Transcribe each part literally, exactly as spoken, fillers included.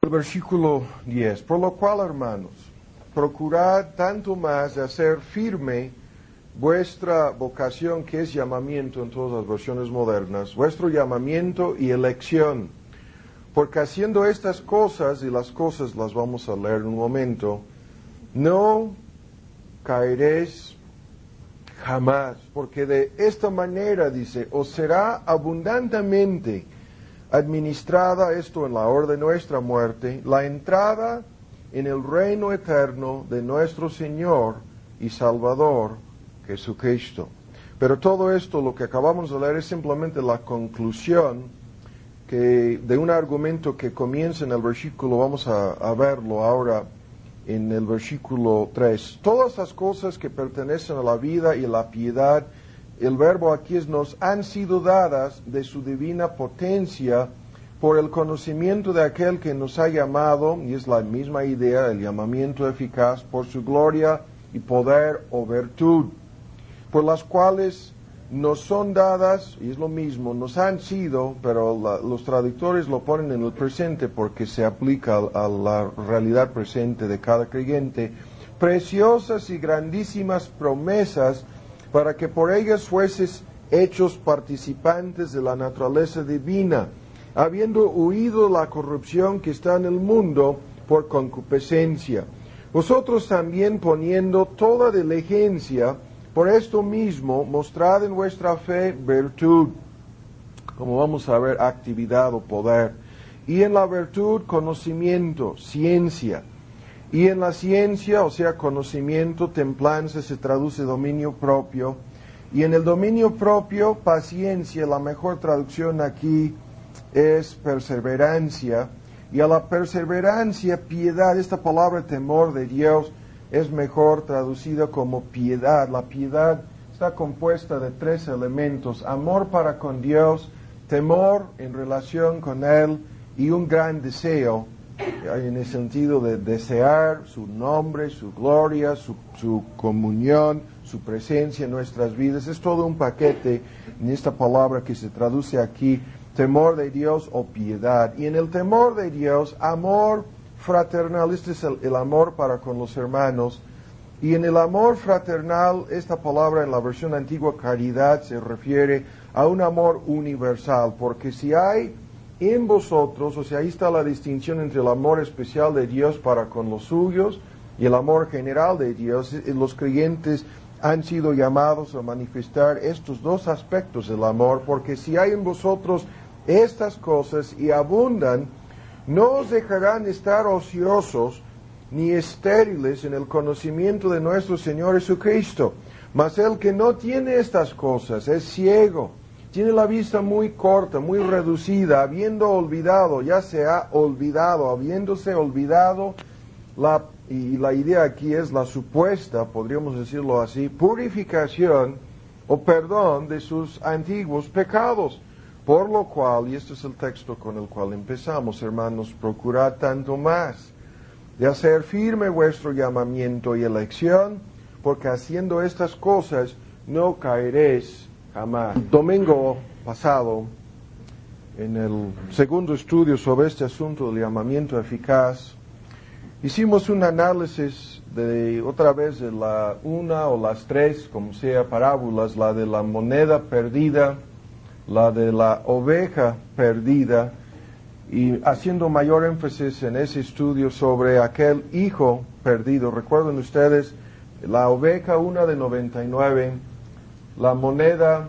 Versículo diez. Por lo cual, hermanos, procurad tanto más de hacer firme vuestra vocación, que es llamamiento en todas las versiones modernas, vuestro llamamiento y elección. Porque haciendo estas cosas, y las cosas las vamos a leer en un momento, no caeréis jamás, porque de esta manera, dice, os será abundantemente administrada, esto en la hora de nuestra muerte, la entrada en el reino eterno de nuestro Señor y Salvador Jesucristo. Pero todo esto, lo que acabamos de leer, es simplemente la conclusión que, de un argumento que comienza en el versículo, vamos a, a verlo ahora en el versículo tres. Todas las cosas que pertenecen a la vida y la piedad, el verbo aquí es, nos han sido dadas de su divina potencia por el conocimiento de aquel que nos ha llamado, y es la misma idea, el llamamiento eficaz, por su gloria y poder o virtud, por las cuales nos son dadas, y es lo mismo, nos han sido, pero la, los traductores lo ponen en el presente porque se aplica a, a la realidad presente de cada creyente, preciosas y grandísimas promesas, para que por ellas fueses hechos participantes de la naturaleza divina, habiendo huido la corrupción que está en el mundo por concupiscencia. Vosotros también, poniendo toda diligencia, por esto mismo, mostrad en vuestra fe virtud, como vamos a ver, actividad o poder, y en la virtud conocimiento, ciencia, y en la ciencia, o sea, conocimiento, templanza, se traduce dominio propio, y en el dominio propio, paciencia. La mejor traducción aquí es perseverancia, y a la perseverancia, piedad. Esta palabra temor de Dios es mejor traducida como piedad. La piedad está compuesta de tres elementos: amor para con Dios, temor en relación con Él, y un gran deseo, en el sentido de desear su nombre, su gloria, su, su comunión, su presencia en nuestras vidas. Es todo un paquete en esta palabra que se traduce aquí, temor de Dios o piedad. Y en el temor de Dios, amor fraternal. Este es el, el amor para con los hermanos. Y en el amor fraternal, esta palabra en la versión antigua, caridad, se refiere a un amor universal, porque si hay en vosotros, o sea, ahí está la distinción entre el amor especial de Dios para con los suyos y el amor general de Dios. Los creyentes han sido llamados a manifestar estos dos aspectos del amor, porque si hay en vosotros estas cosas y abundan, no os dejarán estar ociosos ni estériles en el conocimiento de nuestro Señor Jesucristo. Mas el que no tiene estas cosas es ciego, tiene la vista muy corta, muy reducida, habiendo olvidado, ya se ha olvidado, habiéndose olvidado, la, y la idea aquí es la supuesta, podríamos decirlo así, purificación o perdón de sus antiguos pecados. Por lo cual, y este es el texto con el cual empezamos, hermanos, procurad tanto más de hacer firme vuestro llamamiento y elección, porque haciendo estas cosas no caeréis jamás. Domingo pasado, en el segundo estudio sobre este asunto del llamamiento eficaz, hicimos un análisis de, otra vez, de la una o las tres, como sea, parábolas, la de la moneda perdida, la de la oveja perdida, y haciendo mayor énfasis en ese estudio sobre aquel hijo perdido. Recuerden ustedes, la oveja una de noventa y nueve, la moneda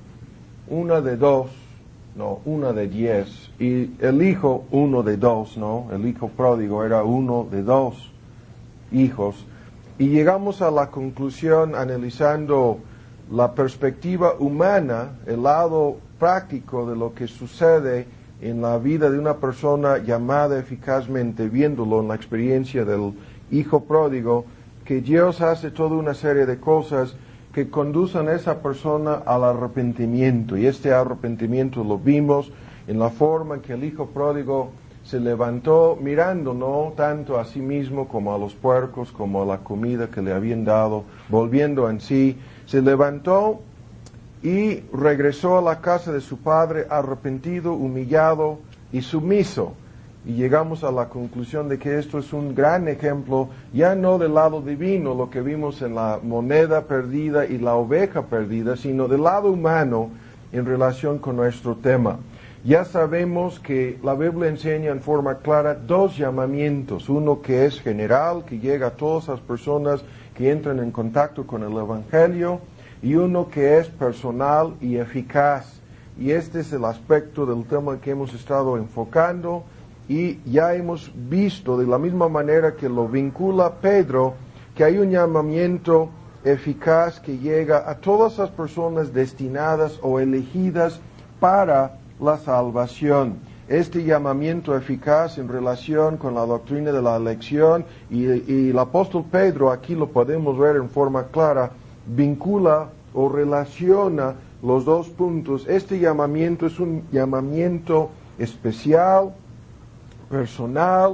una de dos, no, una de diez, y el hijo uno de dos, no, el hijo pródigo era uno de dos hijos. Y llegamos a la conclusión, analizando la perspectiva humana, el lado práctico de lo que sucede en la vida de una persona llamada eficazmente, viéndolo en la experiencia del hijo pródigo, que Dios hace toda una serie de cosas que conducen a esa persona al arrepentimiento. Y este arrepentimiento lo vimos en la forma en que el hijo pródigo se levantó mirando no tanto a sí mismo como a los puercos, como a la comida que le habían dado, volviendo en sí, se levantó y regresó a la casa de su padre arrepentido, humillado y sumiso. y llegamos a la conclusión de que esto es un gran ejemplo, ya no del lado divino, lo que vimos en la moneda perdida y la oveja perdida, sino del lado humano en relación con nuestro tema. Ya sabemos que la Biblia enseña en forma clara dos llamamientos, uno que es general, que llega a todas las personas que entran en contacto con el Evangelio, y uno que es personal y eficaz. Y este es el aspecto del tema que hemos estado enfocando, y ya hemos visto de la misma manera que lo vincula Pedro, que hay un llamamiento eficaz que llega a todas las personas destinadas o elegidas para la salvación. Este llamamiento eficaz en relación con la doctrina de la elección, y, y el apóstol Pedro, aquí lo podemos ver en forma clara, vincula o relaciona los dos puntos. Este llamamiento es un llamamiento especial, personal,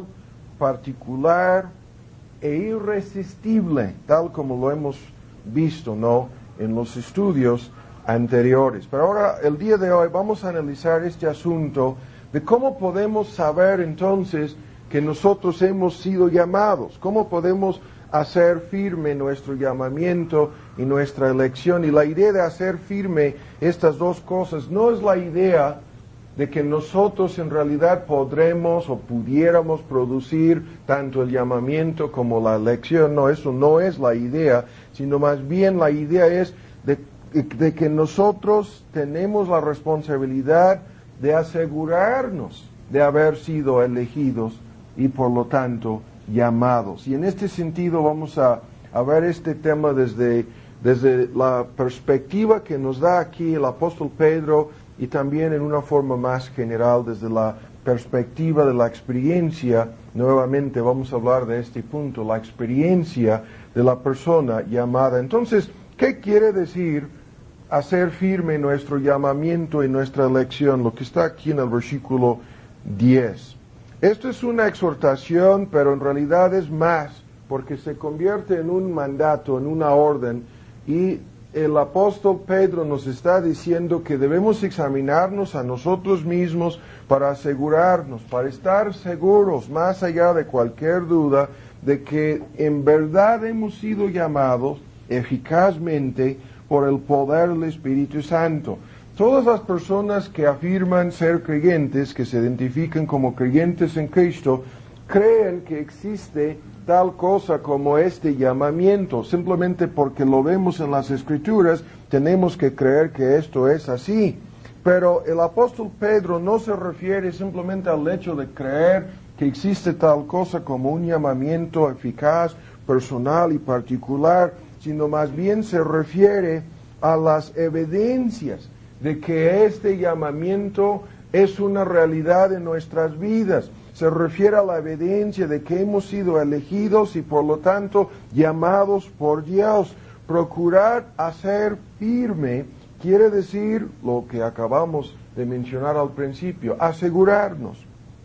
particular e irresistible, tal como lo hemos visto, ¿no?, en los estudios anteriores. Pero ahora, el día de hoy, vamos a analizar este asunto de cómo podemos saber entonces que nosotros hemos sido llamados, cómo podemos hacer firme nuestro llamamiento y nuestra elección. Y la idea de hacer firme estas dos cosas no es la idea de que nosotros en realidad podremos o pudiéramos producir tanto el llamamiento como la elección. No, eso no es la idea, sino más bien la idea es de, de que nosotros tenemos la responsabilidad de asegurarnos de haber sido elegidos y por lo tanto llamados. Y en este sentido vamos a, a ver este tema desde, desde la perspectiva que nos da aquí el apóstol Pedro, y también en una forma más general desde la perspectiva de la experiencia. Nuevamente vamos a hablar de este punto, la experiencia de la persona llamada. Entonces, ¿qué quiere decir hacer firme nuestro llamamiento y nuestra elección? Lo que está aquí en el versículo diez. Esto es una exhortación, pero en realidad es más, porque se convierte en un mandato, en una orden, y el apóstol Pedro nos está diciendo que debemos examinarnos a nosotros mismos para asegurarnos, para estar seguros, más allá de cualquier duda, de que en verdad hemos sido llamados eficazmente por el poder del Espíritu Santo. Todas las personas que afirman ser creyentes, que se identifican como creyentes en Cristo, creen que existe tal cosa como este llamamiento. Simplemente porque lo vemos en las Escrituras, tenemos que creer que esto es así. Pero el apóstol Pedro no se refiere simplemente al hecho de creer que existe tal cosa como un llamamiento eficaz, personal y particular, sino más bien se refiere a las evidencias de que este llamamiento es una realidad en nuestras vidas. Se refiere a la evidencia de que hemos sido elegidos y por lo tanto llamados por Dios. Procurar hacer firme quiere decir lo que acabamos de mencionar al principio, asegurarnos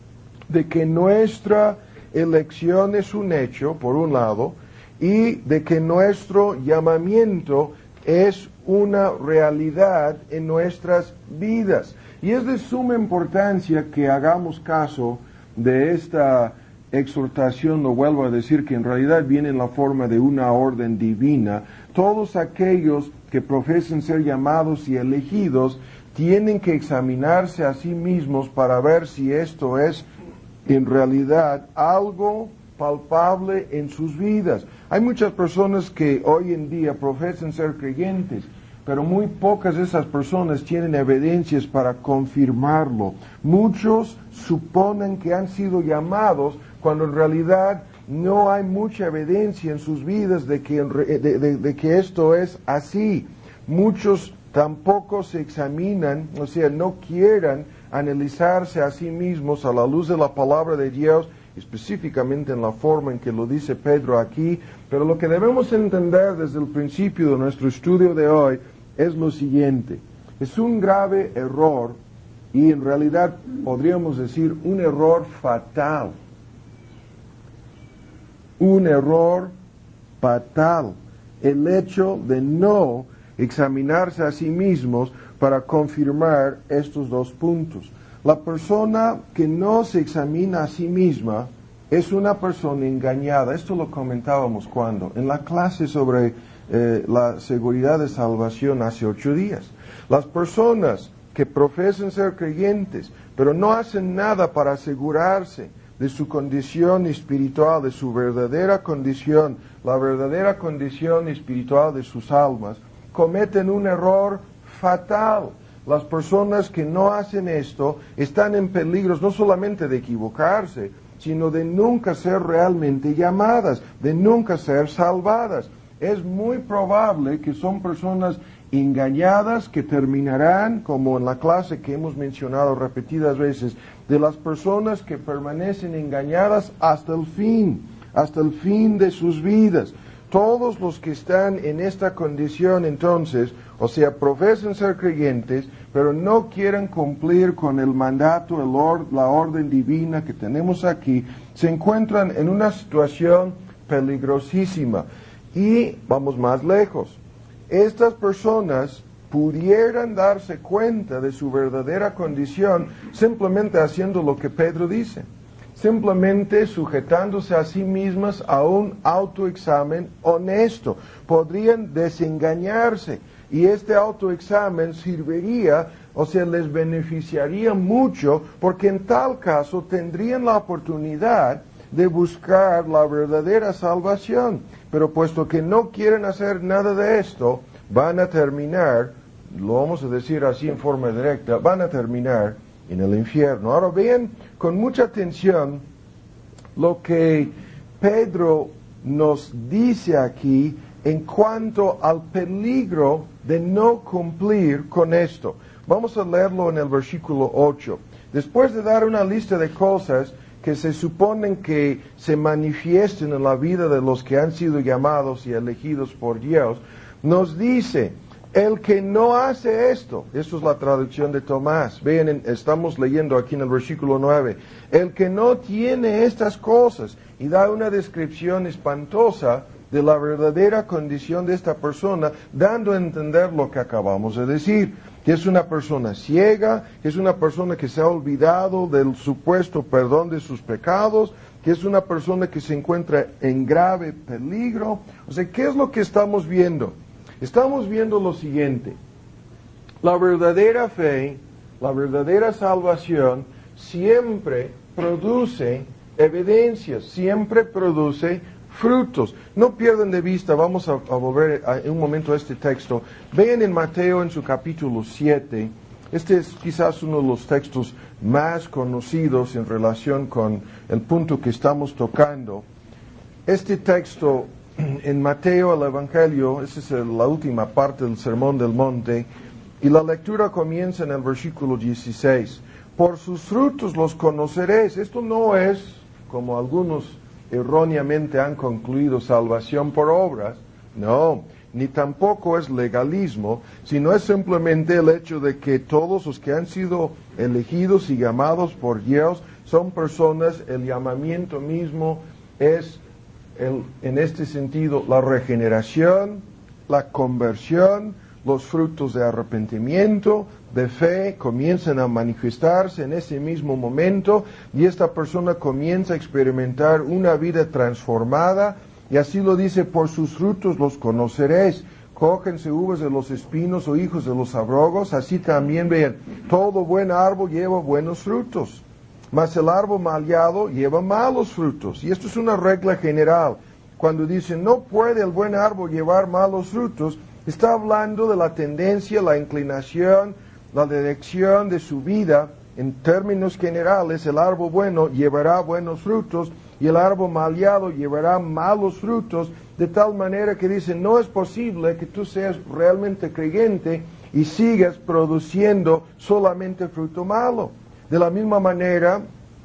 de que nuestra elección es un hecho, por un lado, y de que nuestro llamamiento es una realidad en nuestras vidas. Y es de suma importancia que hagamos caso de esta exhortación. Lo vuelvo a decir, que en realidad viene en la forma de una orden divina. Todos aquellos que profesen ser llamados y elegidos tienen que examinarse a sí mismos para ver si esto es en realidad algo palpable en sus vidas. Hay muchas personas que hoy en día profesan ser creyentes, pero muy pocas de esas personas tienen evidencias para confirmarlo. Muchos suponen que han sido llamados cuando en realidad no hay mucha evidencia en sus vidas de que, de, de, de que esto es así. Muchos tampoco se examinan, o sea, no quieran analizarse a sí mismos a la luz de la palabra de Dios, específicamente en la forma en que lo dice Pedro aquí. Pero lo que debemos entender desde el principio de nuestro estudio de hoy es lo siguiente: es un grave error, y en realidad podríamos decir un error fatal, un error fatal, el hecho de no examinarse a sí mismos para confirmar estos dos puntos. La persona que no se examina a sí misma es una persona engañada. Esto lo comentábamos cuando, en la clase sobre eh, la seguridad de salvación hace ocho días. Las personas que profesan ser creyentes, pero no hacen nada para asegurarse de su condición espiritual, de su verdadera condición, la verdadera condición espiritual de sus almas, cometen un error fatal. Las personas que no hacen esto están en peligro no solamente de equivocarse, sino de nunca ser realmente llamadas, de nunca ser salvadas. Es muy probable que son personas engañadas que terminarán, como en la clase que hemos mencionado repetidas veces, de las personas que permanecen engañadas hasta el fin, hasta el fin de sus vidas. Todos los que están en esta condición entonces, o sea, profesan ser creyentes, pero no quieren cumplir con el mandato, el or- la orden divina que tenemos aquí, se encuentran en una situación peligrosísima. Y vamos más lejos. Estas personas pudieran darse cuenta de su verdadera condición simplemente haciendo lo que Pedro dice. Simplemente sujetándose a sí mismas a un autoexamen honesto. Podrían desengañarse y este autoexamen serviría, o sea, les beneficiaría mucho, porque en tal caso tendrían la oportunidad de buscar la verdadera salvación. Pero puesto que no quieren hacer nada de esto, van a terminar, lo vamos a decir así en forma directa, van a terminar en el infierno. Ahora vean con mucha atención lo que Pedro nos dice aquí en cuanto al peligro de no cumplir con esto. Vamos a leerlo en el versículo ocho. Después de dar una lista de cosas que se suponen que se manifiesten en la vida de los que han sido llamados y elegidos por Dios, nos dice, el que no hace esto, esto es la traducción de Tomás, vean, en, estamos leyendo aquí en el versículo nueve, el que no tiene estas cosas, y da una descripción espantosa de la verdadera condición de esta persona, dando a entender lo que acabamos de decir, que es una persona ciega, que es una persona que se ha olvidado del supuesto perdón de sus pecados, que es una persona que se encuentra en grave peligro. O sea, ¿qué es lo que estamos viendo? Estamos viendo lo siguiente: la verdadera fe, la verdadera salvación, siempre produce evidencias, siempre produce frutos. No pierdan de vista, vamos a, a volver a, en un momento a este texto. Vean en Mateo en su capítulo siete, este es quizás uno de los textos más conocidos en relación con el punto que estamos tocando. Este texto en Mateo, el Evangelio, esa es la última parte del Sermón del Monte, y la lectura comienza en el versículo dieciséis. Por sus frutos los conoceréis. Esto no es, como algunos erróneamente han concluido, salvación por obras. No, ni tampoco es legalismo, sino es simplemente el hecho de que todos los que han sido elegidos y llamados por Dios son personas, el llamamiento mismo es, el, en este sentido, la regeneración, la conversión, los frutos de arrepentimiento, de fe, comienzan a manifestarse en ese mismo momento y esta persona comienza a experimentar una vida transformada, y así lo dice, por sus frutos los conoceréis. Cógense uvas de los espinos o hijos de los abrogos, así también vean, todo buen árbol lleva buenos frutos, mas el árbol maleado lleva malos frutos. Y esto es una regla general. Cuando dicen no puede el buen árbol llevar malos frutos, está hablando de la tendencia, la inclinación, la dirección de su vida. En términos generales, el árbol bueno llevará buenos frutos y el árbol maleado llevará malos frutos, de tal manera que dicen, no es posible que tú seas realmente creyente y sigas produciendo solamente fruto malo. De la misma manera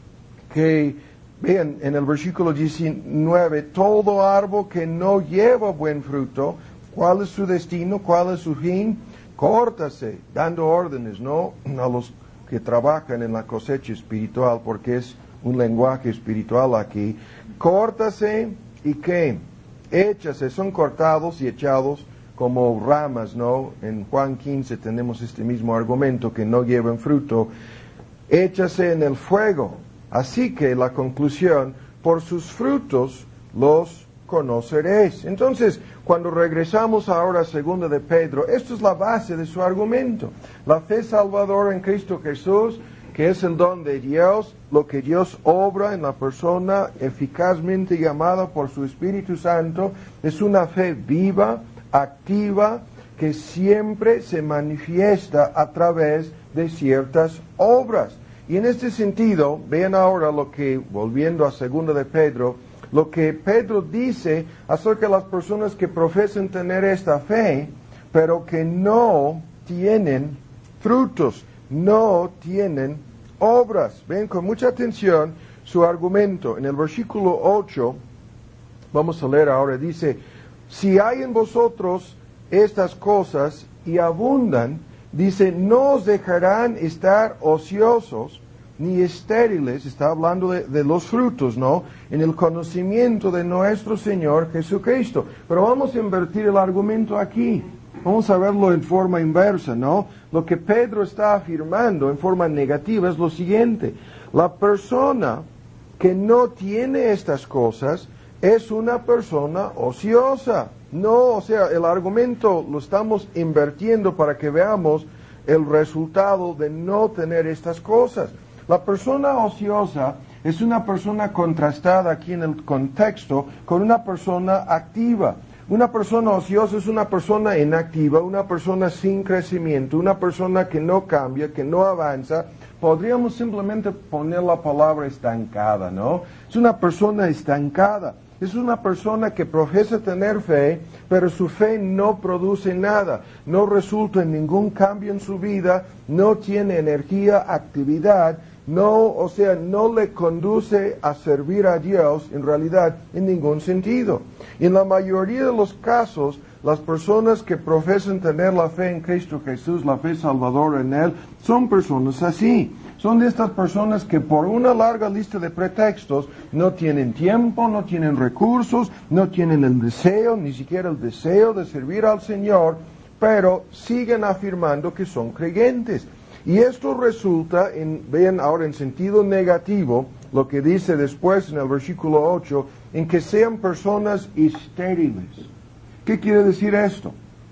que, vean, en el versículo diecinueve, todo árbol que no lleva buen fruto, ¿cuál es su destino? ¿Cuál es su fin? Córtase, dando órdenes, ¿no?, a los que trabajan en la cosecha espiritual, porque es un lenguaje espiritual aquí. Córtase y ¿qué? Échase, son cortados y echados como ramas, ¿no? En Juan quince tenemos este mismo argumento, que no llevan fruto. échase en el fuego. Así que la conclusión, por sus frutos los conoceréis. Entonces, cuando regresamos ahora a segunda de Pedro, esto es la base de su argumento. La fe salvadora en Cristo Jesús, que es el don de Dios, lo que Dios obra en la persona eficazmente llamada por su Espíritu Santo, es una fe viva, activa, que siempre se manifiesta a través de ciertas obras. Y en este sentido, vean ahora lo que, volviendo a segunda de Pedro, lo que Pedro dice acerca de las personas que profesan tener esta fe, pero que no tienen frutos, no tienen obras. Ven con mucha atención su argumento. En el versículo ocho, vamos a leer ahora, dice, si hay en vosotros estas cosas y abundan, dice, no os dejarán estar ociosos ni estériles, está hablando de, de los frutos, ¿no? En el conocimiento de nuestro Señor Jesucristo. Pero vamos a invertir el argumento aquí. Vamos a verlo en forma inversa, ¿no? Lo que Pedro está afirmando en forma negativa es lo siguiente. La persona que no tiene estas cosas es una persona ociosa. No, o sea, el argumento lo estamos invirtiendo para que veamos el resultado de no tener estas cosas. La persona ociosa es una persona contrastada aquí en el contexto con una persona activa. Una persona ociosa es una persona inactiva, una persona sin crecimiento, una persona que no cambia, que no avanza. Podríamos simplemente poner la palabra estancada, ¿no? Es una persona estancada. Es una persona que profesa tener fe, pero su fe no produce nada, no resulta en ningún cambio en su vida, no tiene energía, actividad, no, o sea, no le conduce a servir a Dios en realidad en ningún sentido. Y en la mayoría de los casos, las personas que profesan tener la fe en Cristo Jesús, la fe salvadora en Él, son personas así. Son de estas personas que por una larga lista de pretextos no tienen tiempo, no tienen recursos, no tienen el deseo, ni siquiera el deseo de servir al Señor, pero siguen afirmando que son creyentes. Y esto resulta, en, vean ahora en sentido negativo, lo que dice después en el versículo ocho, en que sean personas estériles. ¿Qué quiere decir esto?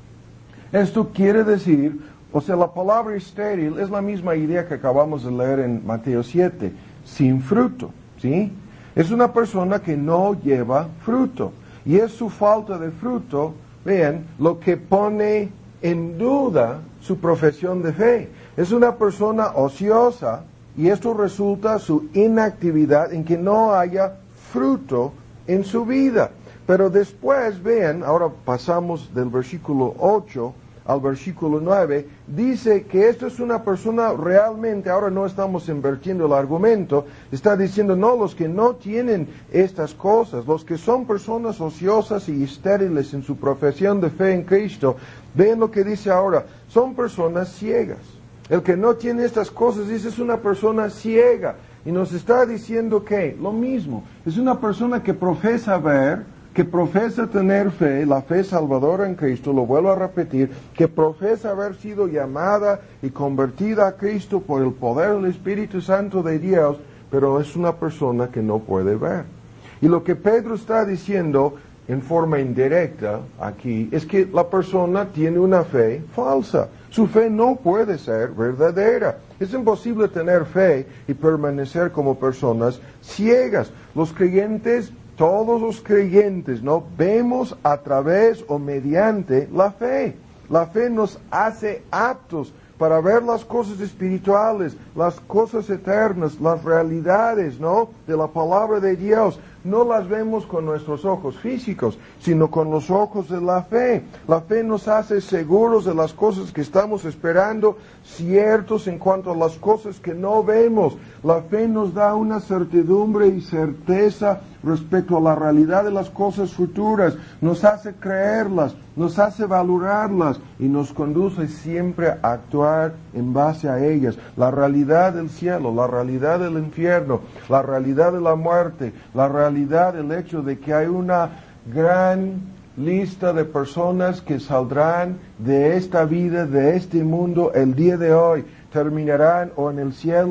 Esto quiere decir, o sea, la palabra estéril es la misma idea que acabamos de leer en Mateo siete, sin fruto, ¿sí? Es una persona que no lleva fruto. Y es su falta de fruto, vean, lo que pone en duda su profesión de fe. Es una persona ociosa y esto resulta su inactividad en que no haya fruto en su vida. Pero después, vean, ahora pasamos del versículo ocho al versículo nueve, dice que esto es una persona realmente, ahora no estamos invirtiendo el argumento, está diciendo, no, los que no tienen estas cosas, los que son personas ociosas y estériles en su profesión de fe en Cristo, vean lo que dice ahora, son personas ciegas. El que no tiene estas cosas, dice, es una persona ciega. Y nos está diciendo que, lo mismo, es una persona que profesa ver, que profesa tener fe, la fe salvadora en Cristo, lo vuelvo a repetir, que profesa haber sido llamada y convertida a Cristo por el poder del Espíritu Santo de Dios, pero es una persona que no puede ver. Y lo que Pedro está diciendo en forma indirecta aquí es que la persona tiene una fe falsa. Su fe no puede ser verdadera. Es imposible tener fe y permanecer como personas ciegas. Los creyentes, todos los creyentes, ¿no? Vemos a través o mediante la fe. La fe nos hace aptos para ver las cosas espirituales, las cosas eternas, las realidades, ¿no? De la palabra de Dios. No las vemos con nuestros ojos físicos, sino con los ojos de la fe. La fe nos hace seguros de las cosas que estamos esperando, ciertos en cuanto a las cosas que no vemos. La fe nos da una certidumbre y certeza respecto a la realidad de las cosas futuras. Nos hace creerlas, nos hace valorarlas y nos conduce siempre a actuar en base a ellas. La realidad del cielo, la realidad del infierno, la realidad de la muerte, la realidad del hecho de que hay una gran lista de personas que saldrán de esta vida, de este mundo, el día de hoy, terminarán o en el cielo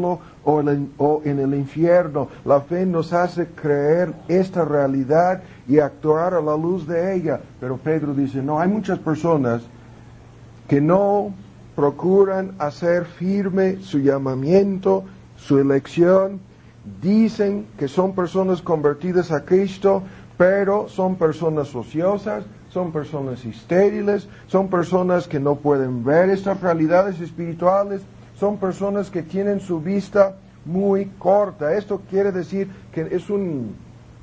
o en, el, o en el infierno. La fe nos hace creer esta realidad y actuar a la luz de ella. Pero Pedro dice, no, hay muchas personas que no procuran hacer firme su llamamiento, su elección. Dicen que son personas convertidas a Cristo, pero son personas ociosas, son personas estériles, son personas que no pueden ver estas realidades espirituales, son personas que tienen su vista muy corta. Esto quiere decir que es un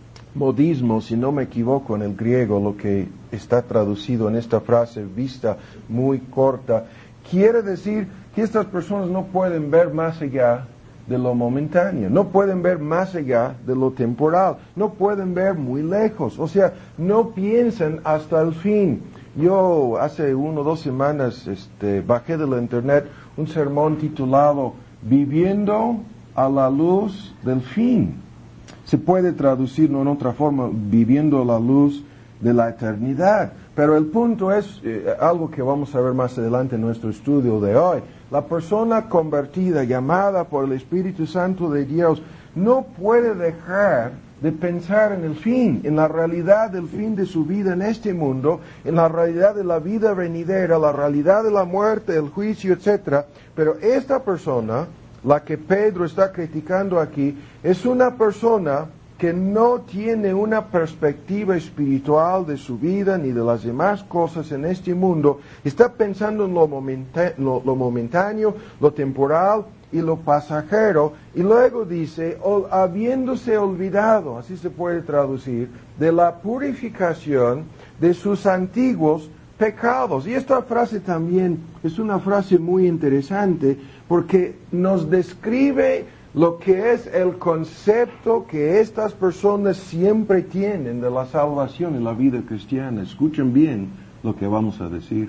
modismo, si no me equivoco, en el griego, lo que está traducido en esta frase, vista muy corta. Quiere decir que estas personas no pueden ver más allá de lo momentáneo, no pueden ver más allá de lo temporal, no pueden ver muy lejos, o sea, no piensan hasta el fin. Yo hace una o dos semanas este, bajé de la internet un sermón titulado Viviendo a la luz del fin. Se puede traducir ¿no? en otra forma, viviendo a la luz de la eternidad. Pero el punto es eh, algo que vamos a ver más adelante en nuestro estudio de hoy. La persona convertida, llamada por el Espíritu Santo de Dios, no puede dejar de pensar en el fin, en la realidad del fin de su vida en este mundo, en la realidad de la vida venidera, la realidad de la muerte, el juicio, etcétera. Pero esta persona, la que Pedro está criticando aquí, es una persona que no tiene una perspectiva espiritual de su vida ni de las demás cosas en este mundo. Está pensando en lo, momenta- lo, lo momentáneo, lo temporal y lo pasajero. Y luego dice, o, habiéndose olvidado, así se puede traducir, de la purificación de sus antiguos pecados. Y esta frase también es una frase muy interesante porque nos describe lo que es el concepto que estas personas siempre tienen de la salvación en la vida cristiana. Escuchen bien lo que vamos a decir.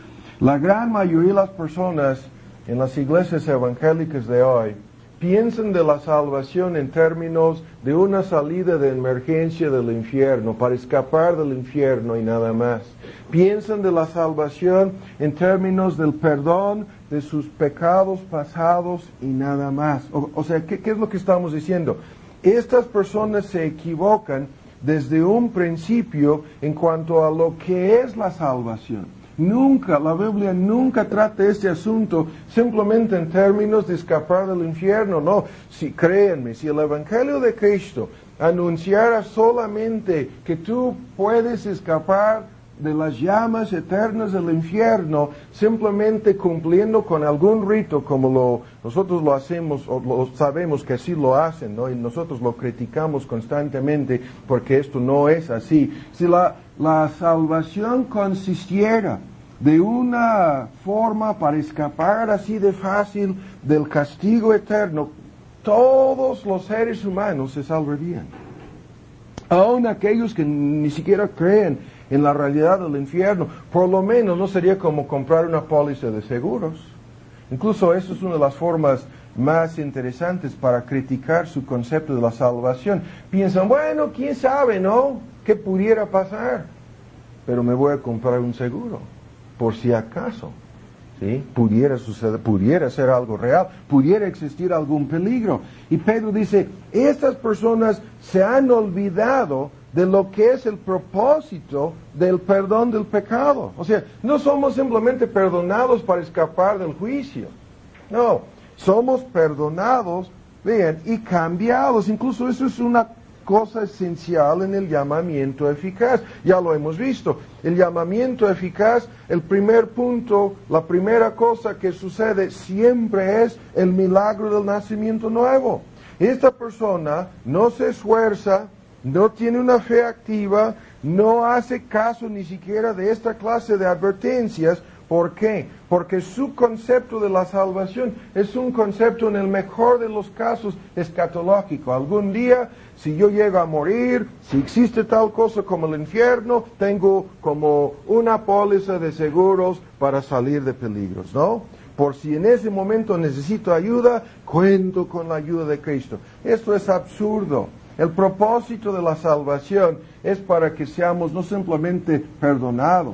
La gran mayoría de las personas en las iglesias evangélicas de hoy piensan de la salvación en términos de una salida de emergencia del infierno, para escapar del infierno y nada más. Piensan de la salvación en términos del perdón de sus pecados pasados y nada más. O, o sea, ¿qué, ¿qué es lo que estamos diciendo? Estas personas se equivocan desde un principio en cuanto a lo que es la salvación. Nunca, la Biblia nunca trata este asunto simplemente en términos de escapar del infierno. No, si créanme, si el Evangelio de Cristo anunciara solamente que tú puedes escapar de las llamas eternas del infierno simplemente cumpliendo con algún rito como lo, nosotros lo hacemos o lo sabemos que así lo hacen, ¿no? Y nosotros lo criticamos constantemente porque esto no es así. Si la, la salvación consistiera de una forma para escapar así de fácil del castigo eterno, todos los seres humanos se salvarían. Aun aquellos que ni siquiera creen en la realidad del infierno, por lo menos no sería como comprar una póliza de seguros. Incluso eso es una de las formas más interesantes para criticar su concepto de la salvación. Piensan, bueno, quién sabe, ¿no? ¿Qué pudiera pasar? Pero me voy a comprar un seguro, por si acaso. ¿Sí? Pudiera suceder, pudiera ser algo real, pudiera existir algún peligro. Y Pedro dice, estas personas se han olvidado de lo que es el propósito del perdón del pecado. O sea, no somos simplemente perdonados para escapar del juicio. No, somos perdonados, vean, y cambiados. Incluso eso es una cosa esencial en el llamamiento eficaz. Ya lo hemos visto. El llamamiento eficaz, el primer punto, la primera cosa que sucede siempre es el milagro del nacimiento nuevo. Esta persona no se esfuerza, no tiene una fe activa, no hace caso ni siquiera de esta clase de advertencias. ¿Por qué? Porque su concepto de la salvación es un concepto en el mejor de los casos escatológico. Algún día, si yo llego a morir, si existe tal cosa como el infierno, tengo como una póliza de seguros para salir de peligros, ¿no? Por si en ese momento necesito ayuda, cuento con la ayuda de Cristo. Esto es absurdo. El propósito de la salvación es para que seamos no simplemente perdonados,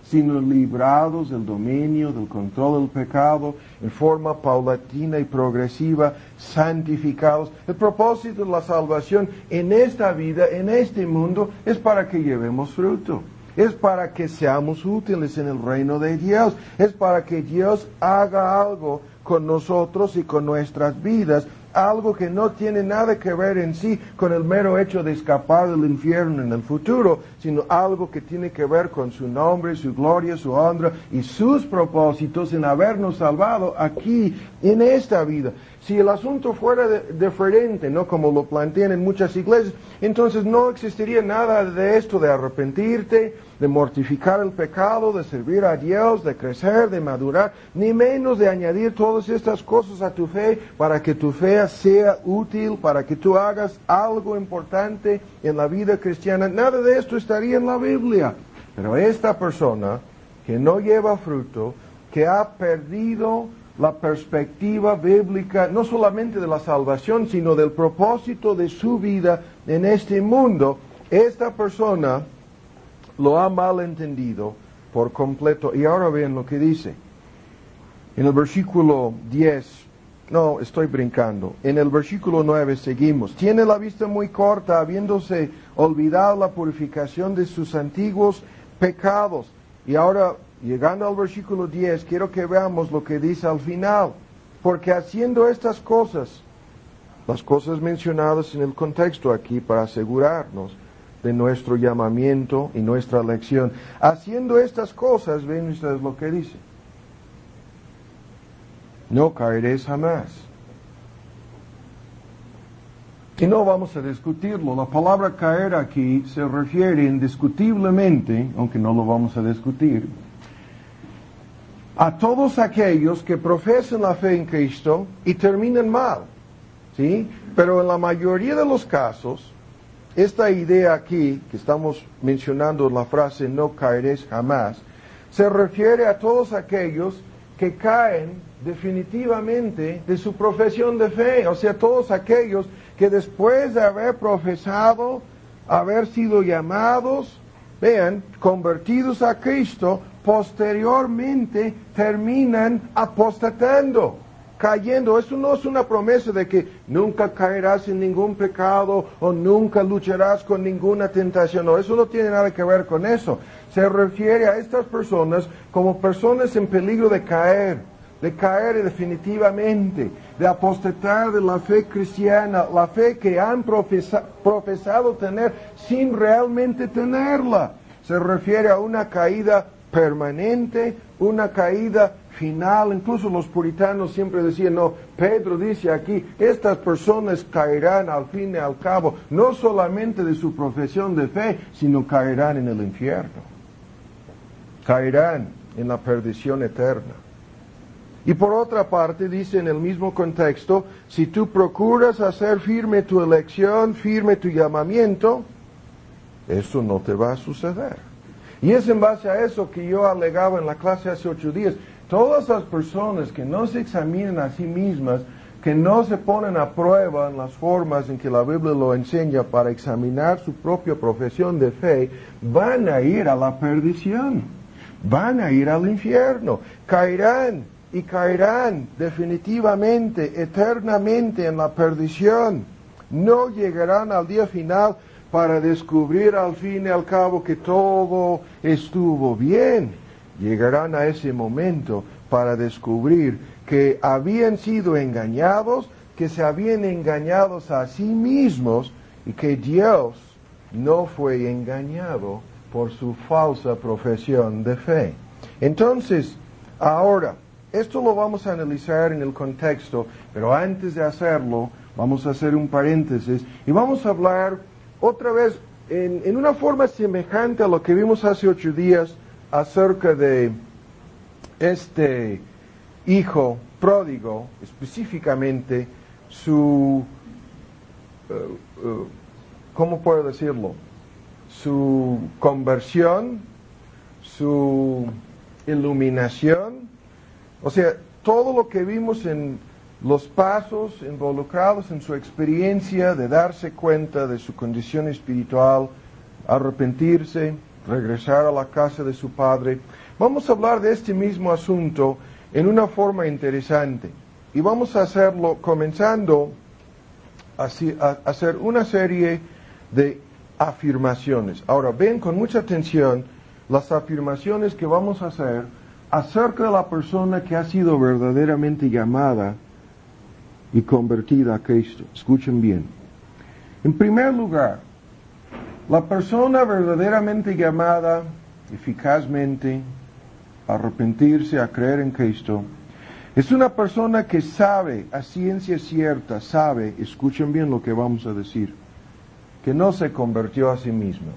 sino librados del dominio, del control del pecado, en forma paulatina y progresiva, santificados. El propósito de la salvación en esta vida, en este mundo, es para que llevemos fruto. Es para que seamos útiles en el reino de Dios. Es para que Dios haga algo con nosotros y con nuestras vidas. Algo que no tiene nada que ver en sí con el mero hecho de escapar del infierno en el futuro, sino algo que tiene que ver con su nombre, su gloria, su honra y sus propósitos en habernos salvado aquí en esta vida. Si el asunto fuera de, diferente, ¿no? Como lo plantean en muchas iglesias, entonces no existiría nada de esto de arrepentirte, de mortificar el pecado, de servir a Dios, de crecer, de madurar, ni menos de añadir todas estas cosas a tu fe para que tu fe sea útil, para que tú hagas algo importante en la vida cristiana. Nada de esto estaría en la Biblia. Pero esta persona que no lleva fruto, que ha perdido la perspectiva bíblica, no solamente de la salvación, sino del propósito de su vida en este mundo, esta persona lo ha malentendido por completo. Y ahora vean lo que dice. En el versículo diez, no, estoy brincando. En el versículo nueve seguimos. Tiene la vista muy corta, habiéndose olvidado la purificación de sus antiguos pecados. Y ahora, llegando al versículo diez, quiero que veamos lo que dice al final. Porque haciendo estas cosas, las cosas mencionadas en el contexto aquí para asegurarnos de nuestro llamamiento y nuestra elección, haciendo estas cosas, ven ustedes lo que dice. No caeréis jamás. Y no vamos a discutirlo. La palabra caer aquí se refiere indiscutiblemente, aunque no lo vamos a discutir, a todos aquellos que profesan la fe en Cristo y terminan mal. ¿Sí? Pero en la mayoría de los casos, esta idea aquí, que estamos mencionando la frase no caeréis jamás, se refiere a todos aquellos que caen definitivamente de su profesión de fe. O sea, todos aquellos que después de haber profesado, haber sido llamados, vean, convertidos a Cristo, posteriormente terminan apostatando, cayendo. Eso no es una promesa de que nunca caerás en ningún pecado o nunca lucharás con ninguna tentación. No, eso no tiene nada que ver con eso. Se refiere a estas personas como personas en peligro de caer, de caer definitivamente, de apostatar de la fe cristiana, la fe que han profesa, profesado tener sin realmente tenerla. Se refiere a una caída permanente, una caída final. Incluso los puritanos siempre decían, no, Pedro dice aquí, estas personas caerán al fin y al cabo, no solamente de su profesión de fe, sino caerán en el infierno. Caerán en la perdición eterna. Y por otra parte, dice en el mismo contexto, si tú procuras hacer firme tu elección, firme tu llamamiento, eso no te va a suceder. Y es en base a eso que yo alegaba en la clase hace ocho días. Todas las personas que no se examinan a sí mismas, que no se ponen a prueba en las formas en que la Biblia lo enseña para examinar su propia profesión de fe, van a ir a la perdición, van a ir al infierno, caerán y caerán definitivamente, eternamente en la perdición. No llegarán al día final para descubrir al fin y al cabo que todo estuvo bien. Llegarán a ese momento para descubrir que habían sido engañados, que se habían engañado a sí mismos y que Dios no fue engañado por su falsa profesión de fe. Entonces, ahora, esto lo vamos a analizar en el contexto, pero antes de hacerlo, vamos a hacer un paréntesis y vamos a hablar otra vez en, en una forma semejante a lo que vimos hace ocho días acerca de este hijo pródigo, específicamente su, uh, uh, ¿cómo puedo decirlo? Su conversión, su iluminación, o sea, todo lo que vimos en los pasos involucrados en su experiencia de darse cuenta de su condición espiritual, arrepentirse, regresar a la casa de su padre. Vamos a hablar de este mismo asunto en una forma interesante. Y vamos a hacerlo comenzando a, a hacer una serie de afirmaciones. Ahora, ven con mucha atención las afirmaciones que vamos a hacer acerca de la persona que ha sido verdaderamente llamada y convertida a Cristo. Escuchen bien. En primer lugar, la persona verdaderamente llamada eficazmente a arrepentirse, a creer en Cristo, es una persona que sabe, a ciencia cierta, sabe, escuchen bien lo que vamos a decir, que no se convirtió a sí mismo.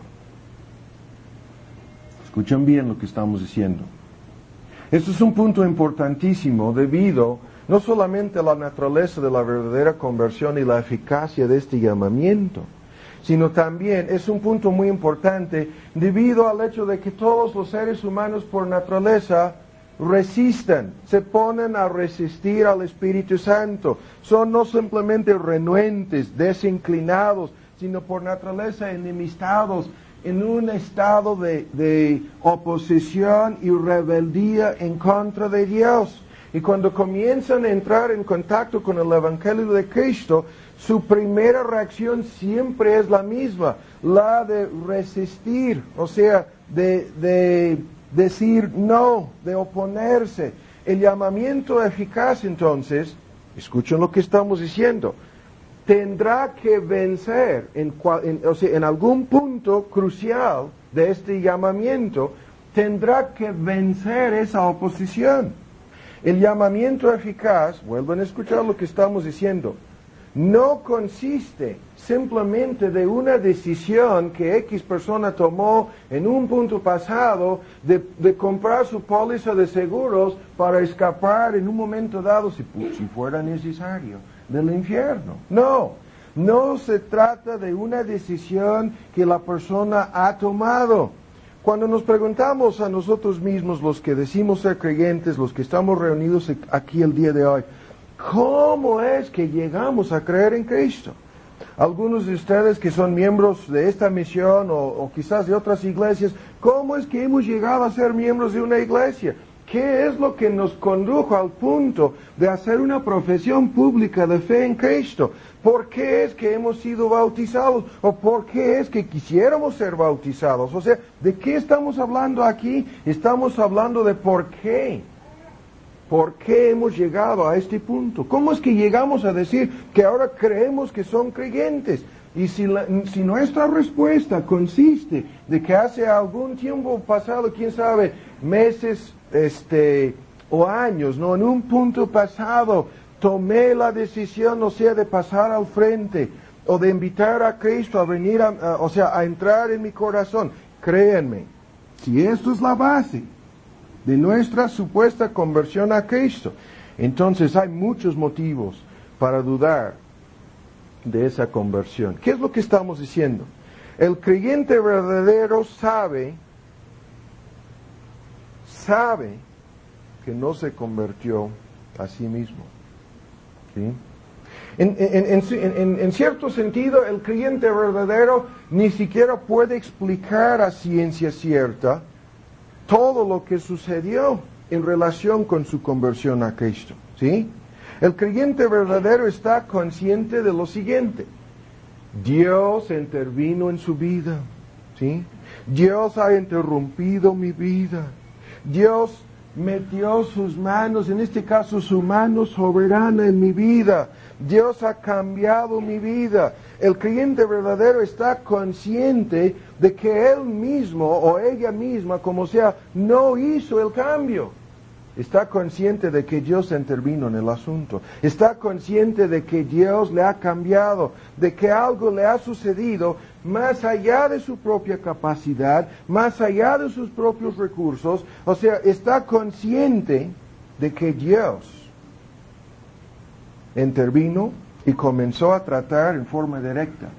Escuchen bien lo que estamos diciendo. Esto es un punto importantísimo debido no solamente a la naturaleza de la verdadera conversión y la eficacia de este llamamiento, sino también es un punto muy importante debido al hecho de que todos los seres humanos por naturaleza resisten, se ponen a resistir al Espíritu Santo. Son no simplemente renuentes, desinclinados, sino por naturaleza enemistados en un estado de, de oposición y rebeldía en contra de Dios. Y cuando comienzan a entrar en contacto con el Evangelio de Cristo, su primera reacción siempre es la misma, la de resistir, o sea, de, de decir no, de oponerse. El llamamiento eficaz, entonces, escuchen lo que estamos diciendo, tendrá que vencer, en, en, o sea, en algún punto crucial de este llamamiento, tendrá que vencer esa oposición. El llamamiento eficaz, vuelvan a escuchar lo que estamos diciendo, no consiste simplemente de una decisión que X persona tomó en un punto pasado de, de comprar su póliza de seguros para escapar en un momento dado, si, si fuera necesario, del infierno. No, no se trata de una decisión que la persona ha tomado. Cuando nos preguntamos a nosotros mismos, los que decimos ser creyentes, los que estamos reunidos aquí el día de hoy, ¿cómo es que llegamos a creer en Cristo? Algunos de ustedes que son miembros de esta misión o, o quizás de otras iglesias, ¿cómo es que hemos llegado a ser miembros de una iglesia? ¿Qué es lo que nos condujo al punto de hacer una profesión pública de fe en Cristo? ¿Por qué es que hemos sido bautizados? ¿O por qué es que quisiéramos ser bautizados? O sea, ¿de qué estamos hablando aquí? Estamos hablando de por qué. ¿Por qué hemos llegado a este punto? ¿Cómo es que llegamos a decir que ahora creemos que son creyentes? Y si, la, si nuestra respuesta consiste de que hace algún tiempo pasado, quién sabe, meses este, o años, ¿no? En un punto pasado tomé la decisión, o sea, de pasar al frente o de invitar a Cristo a venir, a, a, o sea, a entrar en mi corazón. Créanme, si esto es la base de nuestra supuesta conversión a Cristo, entonces hay muchos motivos para dudar de esa conversión. ¿Qué es lo que estamos diciendo? El creyente verdadero sabe, sabe que no se convirtió a sí mismo. ¿Sí? En, en, en, en, en cierto sentido, el creyente verdadero ni siquiera puede explicar a ciencia cierta todo lo que sucedió en relación con su conversión a Cristo. ¿Sí? El creyente verdadero está consciente de lo siguiente: Dios intervino en su vida, ¿sí? Dios ha interrumpido mi vida. Dios metió sus manos, en este caso su mano soberana en mi vida. Dios ha cambiado mi vida. El creyente verdadero está consciente de que él mismo o ella misma, como sea, no hizo el cambio. Está consciente de que Dios intervino en el asunto. Está consciente de que Dios le ha cambiado, de que algo le ha sucedido más allá de su propia capacidad, más allá de sus propios recursos. O sea, está consciente de que Dios intervino y comenzó a tratar en forma directa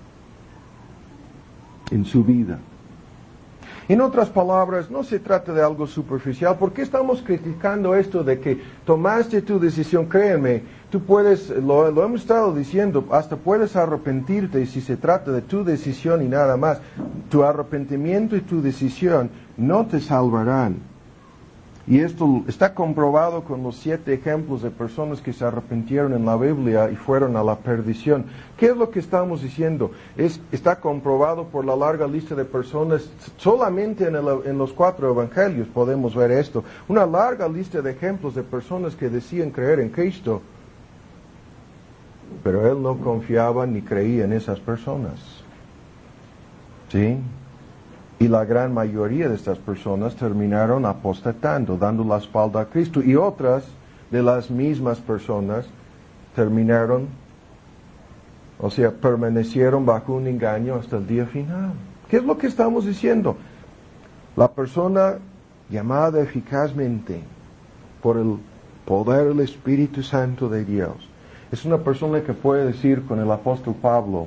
en su vida. En otras palabras, no se trata de algo superficial. ¿Por qué estamos criticando esto de que tomaste tu decisión? Créeme, Tú puedes, lo, lo hemos estado diciendo, hasta puedes arrepentirte si se trata de tu decisión y nada más. Tu arrepentimiento y tu decisión no te salvarán. Y esto está comprobado con los siete ejemplos de personas que se arrepintieron en la Biblia y fueron a la perdición. ¿Qué es lo que estamos diciendo? Es, está comprobado por la larga lista de personas, solamente en, el, en los cuatro evangelios podemos ver esto. Una larga lista de ejemplos de personas que decían creer en Cristo, pero él no confiaba ni creía en esas personas. ¿Sí? Y la gran mayoría de estas personas terminaron apostatando, dando la espalda a Cristo. Y otras de las mismas personas terminaron, o sea, permanecieron bajo un engaño hasta el día final. ¿Qué es lo que estamos diciendo? La persona llamada eficazmente por el poder del Espíritu Santo de Dios es una persona que puede decir con el apóstol Pablo: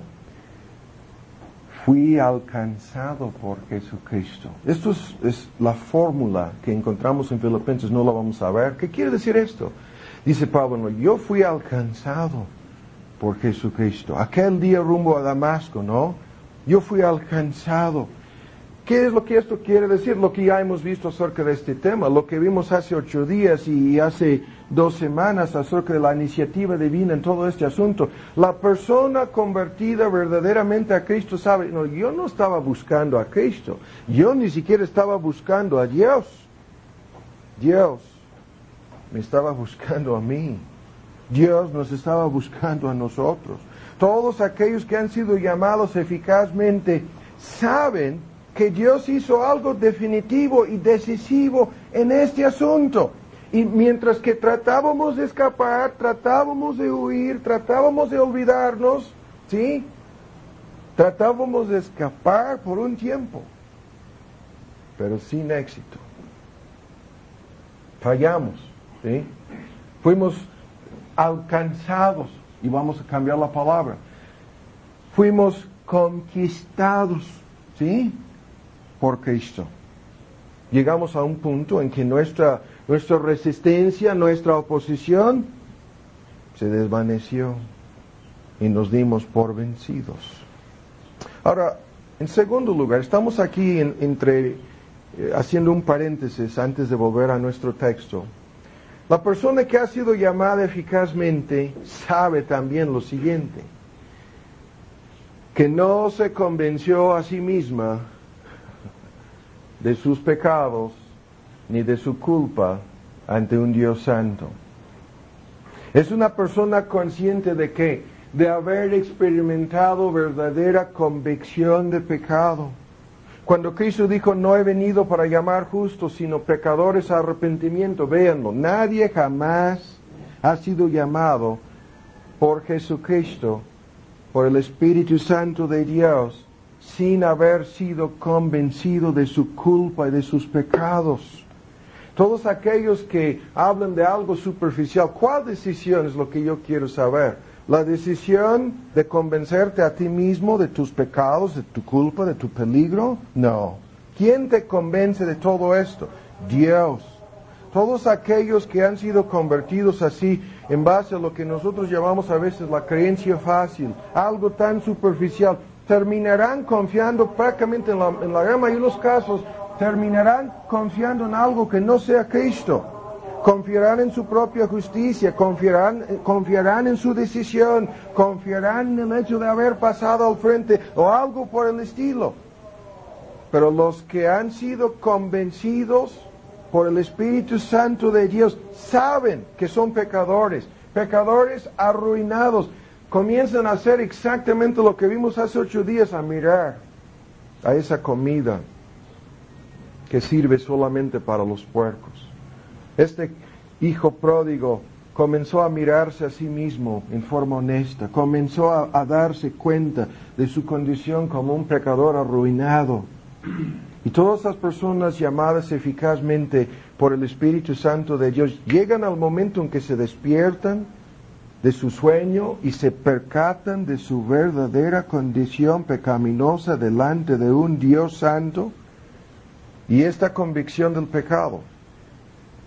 fui alcanzado por Jesucristo. Esto es, es la fórmula que encontramos en Filipenses, no la vamos a ver. ¿Qué quiere decir esto? Dice Pablo: yo fui alcanzado por Jesucristo. Aquel día rumbo a Damasco, ¿no? Yo fui alcanzado. ¿Qué es lo que esto quiere decir? Lo que ya hemos visto acerca de este tema, lo que vimos hace ocho días y hace dos semanas acerca de la iniciativa divina en todo este asunto. La persona convertida verdaderamente a Cristo sabe, no, yo no estaba buscando a Cristo, yo ni siquiera estaba buscando a Dios. Dios me estaba buscando a mí. Dios nos estaba buscando a nosotros. Todos aquellos que han sido llamados eficazmente saben que Dios hizo algo definitivo y decisivo en este asunto. Y mientras que tratábamos de escapar, tratábamos de huir, tratábamos de olvidarnos, ¿sí? Tratábamos de escapar por un tiempo, pero sin éxito. Fallamos, ¿sí? Fuimos alcanzados, y vamos a cambiar la palabra. Fuimos conquistados, ¿sí? Por Cristo. Llegamos a un punto en que nuestra, nuestra resistencia, nuestra oposición se desvaneció y nos dimos por vencidos. Ahora, en segundo lugar, estamos aquí en, entre, eh, haciendo un paréntesis antes de volver a nuestro texto. La persona que ha sido llamada eficazmente sabe también lo siguiente: que no se convenció a sí misma de sus pecados ni de su culpa ante un Dios santo. Es una persona consciente de que, de haber experimentado verdadera convicción de pecado. Cuando Cristo dijo: no he venido para llamar justos, sino pecadores a arrepentimiento, véanlo, nadie jamás ha sido llamado por Jesucristo, por el Espíritu Santo de Dios, sin haber sido convencido de su culpa y de sus pecados. Todos aquellos que hablan de algo superficial, ¿cuál decisión es lo que yo quiero saber? ¿La decisión de convencerte a ti mismo de tus pecados, de tu culpa, de tu peligro? No. ¿Quién te convence de todo esto? Dios. Todos aquellos que han sido convertidos así, en base a lo que nosotros llamamos a veces la creencia fácil, algo tan superficial, terminarán confiando prácticamente en la, en la gran mayoría de los casos, terminarán confiando en algo que no sea Cristo. Confiarán en su propia justicia, confiarán, confiarán en su decisión, confiarán en el hecho de haber pasado al frente o algo por el estilo. Pero los que han sido convencidos por el Espíritu Santo de Dios saben que son pecadores, pecadores arruinados. Comienzan a hacer exactamente lo que vimos hace ocho días, a mirar a esa comida que sirve solamente para los puercos. Este hijo pródigo comenzó a mirarse a sí mismo en forma honesta, comenzó a, a darse cuenta de su condición como un pecador arruinado. Y todas esas personas llamadas eficazmente por el Espíritu Santo de Dios llegan al momento en que se despiertan de su sueño y se percatan de su verdadera condición pecaminosa delante de un Dios santo, y esta convicción del pecado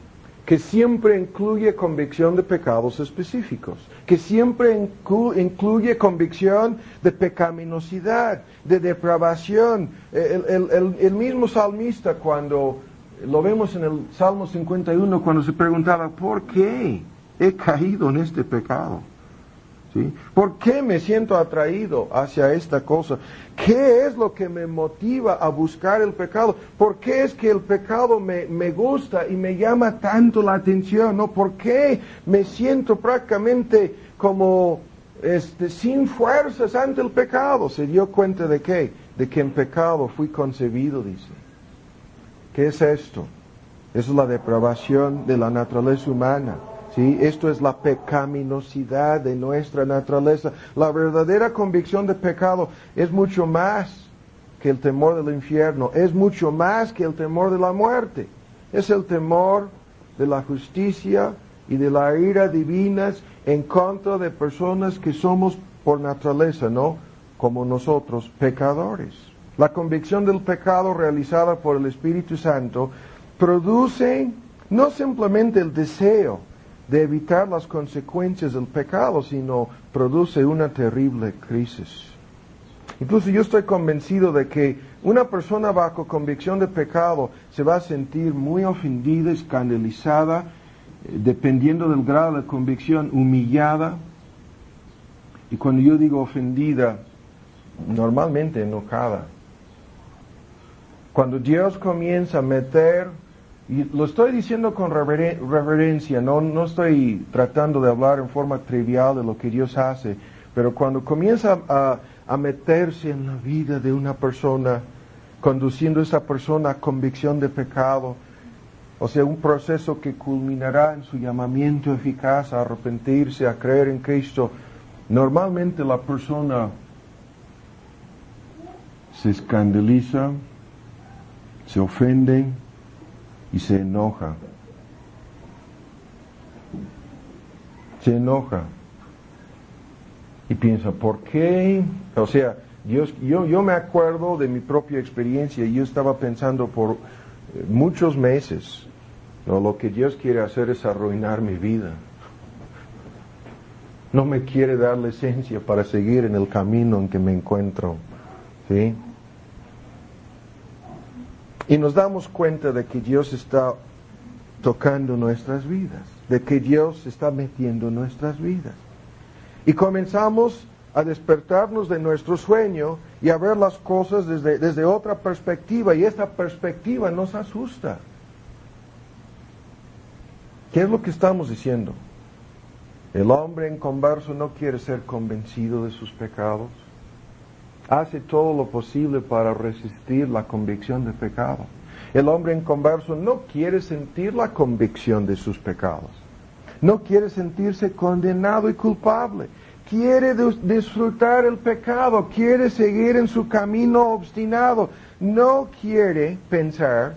que siempre incluye convicción de pecados específicos, que siempre inclu- incluye convicción de pecaminosidad, de depravación. El, el, el, el mismo salmista, cuando lo vemos en el Salmo cincuenta y uno, cuando se preguntaba, ¿por qué he caído en este pecado? ¿Sí? ¿Por qué me siento atraído hacia esta cosa? ¿Qué es lo que me motiva a buscar el pecado? ¿Por qué es que el pecado me, me gusta y me llama tanto la atención? ¿No? ¿Por qué me siento prácticamente como este, sin fuerzas ante el pecado? ¿Se dio cuenta de qué? De que en pecado fui concebido, dice. ¿Qué es esto? Es la depravación de la naturaleza humana. ¿Sí? Esto es la pecaminosidad de nuestra naturaleza. La verdadera convicción de pecado es mucho más que el temor del infierno, es mucho más que el temor de la muerte. Es el temor de la justicia y de la ira divinas en contra de personas que somos por naturaleza, ¿no? Como nosotros, pecadores. La convicción del pecado realizada por el Espíritu Santo produce no simplemente el deseo de evitar las consecuencias del pecado, sino produce una terrible crisis. Incluso yo estoy convencido de que una persona bajo convicción de pecado se va a sentir muy ofendida, escandalizada, eh, dependiendo del grado de convicción, humillada. Y cuando yo digo ofendida, normalmente enojada. Cuando Dios comienza a meter, y lo estoy diciendo con reveren- reverencia, no, no estoy tratando de hablar en forma trivial de lo que Dios hace, pero cuando comienza a, a meterse en la vida de una persona, conduciendo a esa persona a convicción de pecado, o sea, un proceso que culminará en su llamamiento eficaz a arrepentirse, a creer en Cristo, normalmente la persona se escandaliza, se ofende y se enoja. Se enoja. Y piensa, ¿por qué? O sea, Dios, yo, yo me acuerdo de mi propia experiencia. Yo estaba pensando por eh, muchos meses, ¿no? Lo que Dios quiere hacer es arruinar mi vida. No me quiere dar la esencia para seguir en el camino en que me encuentro. ¿Sí? Y nos damos cuenta de que Dios está tocando nuestras vidas, de que Dios se está metiendo en nuestras vidas. Y comenzamos a despertarnos de nuestro sueño y a ver las cosas desde, desde otra perspectiva, y esta perspectiva nos asusta. ¿Qué es lo que estamos diciendo? El hombre inconverso no quiere ser convencido de sus pecados. Hace todo lo posible para resistir la convicción de pecado. El hombre inconverso no quiere sentir la convicción de sus pecados. No quiere sentirse condenado y culpable. Quiere disfrutar el pecado. Quiere seguir en su camino obstinado. No quiere pensar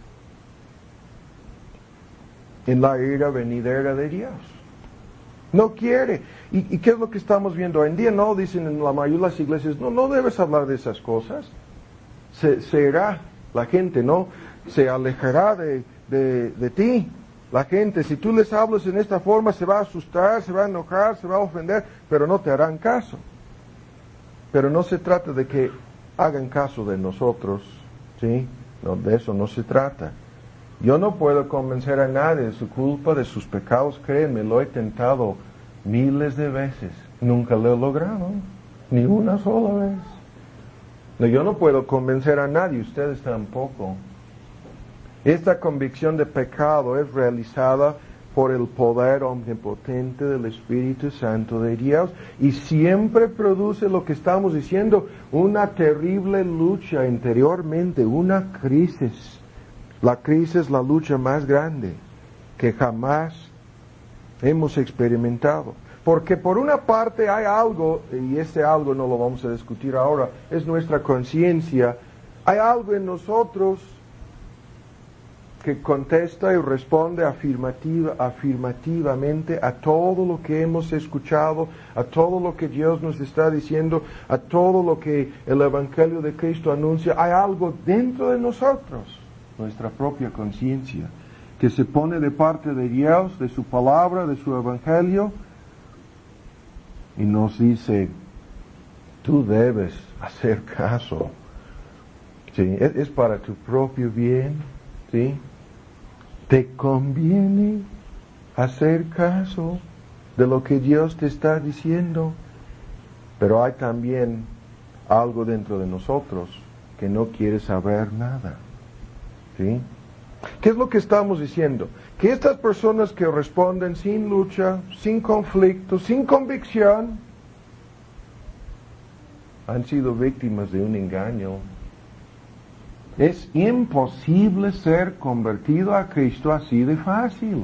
en la ira venidera de Dios. No quiere. ¿Y, ¿Y qué es lo que estamos viendo hoy en día? No, dicen en la mayoría de las iglesias, no, no debes hablar de esas cosas. Se, se irá la gente, ¿no? Se alejará de, de, de ti. La gente, si tú les hablas en esta forma, se va a asustar, se va a enojar, se va a ofender, pero no te harán caso. Pero no se trata de que hagan caso de nosotros, ¿sí? No, de eso no se trata. Yo no puedo convencer a nadie de su culpa, de sus pecados. Créanme, lo he tentado miles de veces. Nunca lo he logrado, ni una sola vez. No, yo no puedo convencer a nadie, ustedes tampoco. Esta convicción de pecado es realizada por el poder omnipotente del Espíritu Santo de Dios, y siempre produce lo que estamos diciendo, una terrible lucha interiormente, una crisis. La crisis es la lucha más grande que jamás hemos experimentado. Porque por una parte hay algo, y este algo no lo vamos a discutir ahora, es nuestra conciencia. Hay algo en nosotros que contesta y responde afirmativa, afirmativamente a todo lo que hemos escuchado, a todo lo que Dios nos está diciendo, a todo lo que el Evangelio de Cristo anuncia. Hay algo dentro de nosotros, nuestra propia conciencia, que se pone de parte de Dios, de su palabra, de su evangelio, y nos dice, tú debes hacer caso. ¿Sí? Es, es para tu propio bien. ¿Sí? Te conviene hacer caso de lo que Dios te está diciendo. Pero hay también algo dentro de nosotros que no quiere saber nada. ¿Sí? ¿Qué es lo que estamos diciendo? Que estas personas que responden sin lucha, sin conflicto, sin convicción, han sido víctimas de un engaño. Es imposible ser convertido a Cristo así de fácil.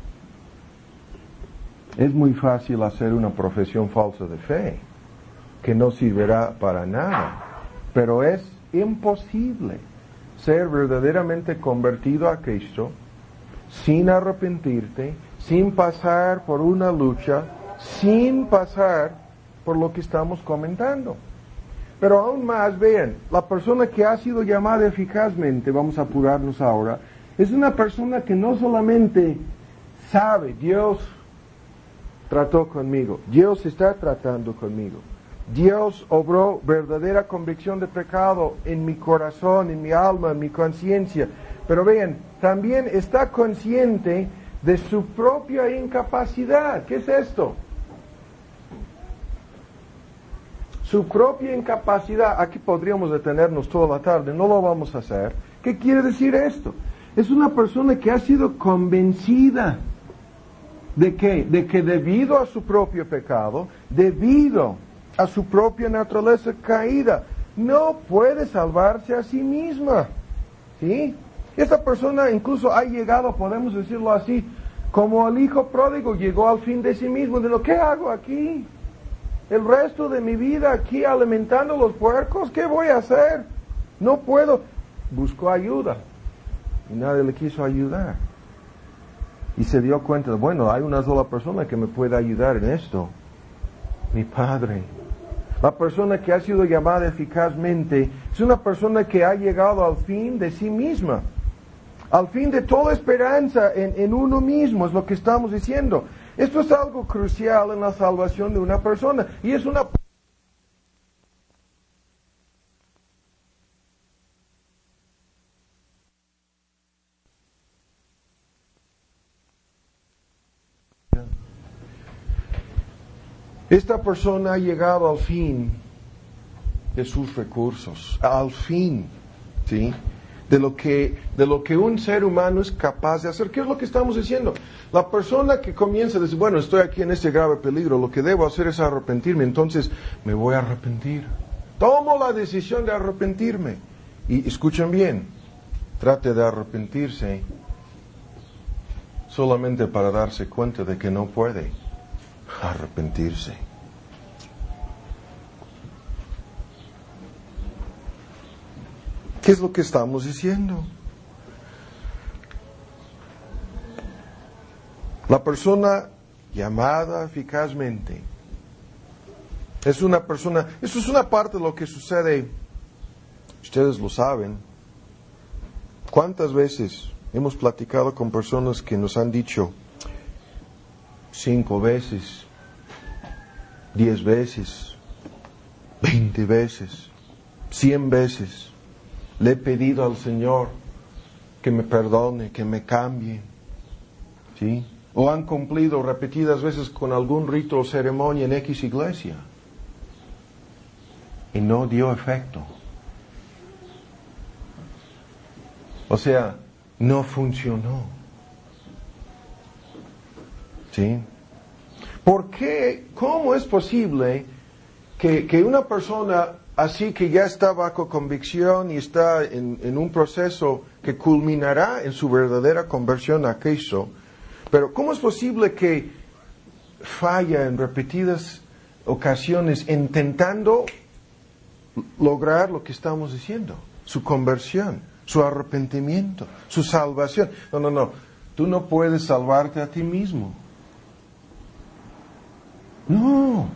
Es muy fácil hacer una profesión falsa de fe, que no servirá para nada, pero es imposible ser verdaderamente convertido a Cristo sin arrepentirte, sin pasar por una lucha, sin pasar por lo que estamos comentando. Pero aún más, vean, la persona que ha sido llamada eficazmente, vamos a apurarnos ahora, es una persona que no solamente sabe, Dios trató conmigo, Dios está tratando conmigo, Dios obró verdadera convicción de pecado en mi corazón, en mi alma, en mi conciencia. Pero vean, también está consciente de su propia incapacidad. ¿Qué es esto? Su propia incapacidad. Aquí podríamos detenernos toda la tarde, no lo vamos a hacer. ¿Qué quiere decir esto? Es una persona que ha sido convencida de que, de que debido a su propio pecado, debido a su propia naturaleza caída, no puede salvarse a sí misma. ¿Sí? Esta persona incluso ha llegado, podemos decirlo así, como el hijo pródigo llegó al fin de sí mismo, de lo que hago aquí, el resto de mi vida aquí alimentando los puercos, ¿qué voy a hacer? No puedo. Buscó ayuda y nadie le quiso ayudar. Y se dio cuenta, bueno, hay una sola persona que me puede ayudar en esto, mi Padre. La persona que ha sido llamada eficazmente es una persona que ha llegado al fin de sí misma, al fin de toda esperanza en, en uno mismo, es lo que estamos diciendo. Esto es algo crucial en la salvación de una persona, y es una Esta persona ha llegado al fin de sus recursos, al fin, ¿sí? De lo que, de lo que un ser humano es capaz de hacer. ¿Qué es lo que estamos diciendo? La persona que comienza a decir, bueno, estoy aquí en este grave peligro, lo que debo hacer es arrepentirme, entonces me voy a arrepentir. Tomo la decisión de arrepentirme. Y escuchen bien, trate de arrepentirse solamente para darse cuenta de que no puede arrepentirse. ¿Qué es lo que estamos diciendo? La persona llamada eficazmente es una persona, eso es una parte de lo que sucede, ustedes lo saben. ¿Cuántas veces hemos platicado con personas que nos han dicho cinco veces, diez veces, veinte veces, cien veces? Le he pedido al Señor que me perdone, que me cambie, ¿sí? O han cumplido repetidas veces con algún rito o ceremonia en X iglesia y no dio efecto. O sea, no funcionó. ¿Sí? ¿Por qué? ¿Cómo es posible que, que una persona así que ya está bajo convicción y está en, en un proceso que culminará en su verdadera conversión a Cristo, pero cómo es posible que falla en repetidas ocasiones intentando lograr lo que estamos diciendo, su conversión, su arrepentimiento, su salvación? No, no, no, tú no puedes salvarte a ti mismo. No.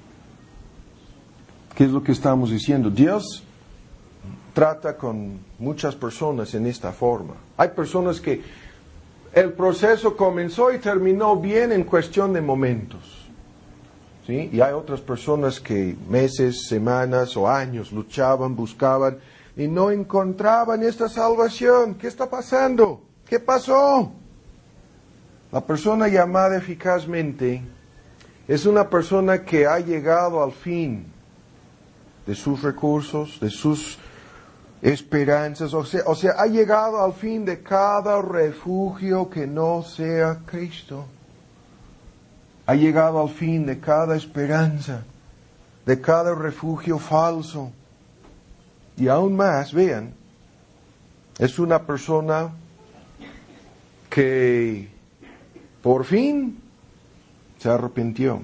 ¿Qué es lo que estamos diciendo? Dios trata con muchas personas en esta forma. Hay personas que el proceso comenzó y terminó bien en cuestión de momentos. ¿Sí? Y hay otras personas que meses, semanas o años luchaban, buscaban y no encontraban esta salvación. ¿Qué está pasando? ¿Qué pasó? La persona llamada eficazmente es una persona que ha llegado al fin de sus recursos, de sus esperanzas, o sea, o sea, ha llegado al fin de cada refugio que no sea Cristo. Ha llegado al fin de cada esperanza, de cada refugio falso. Y aún más, vean, es una persona que por fin se arrepintió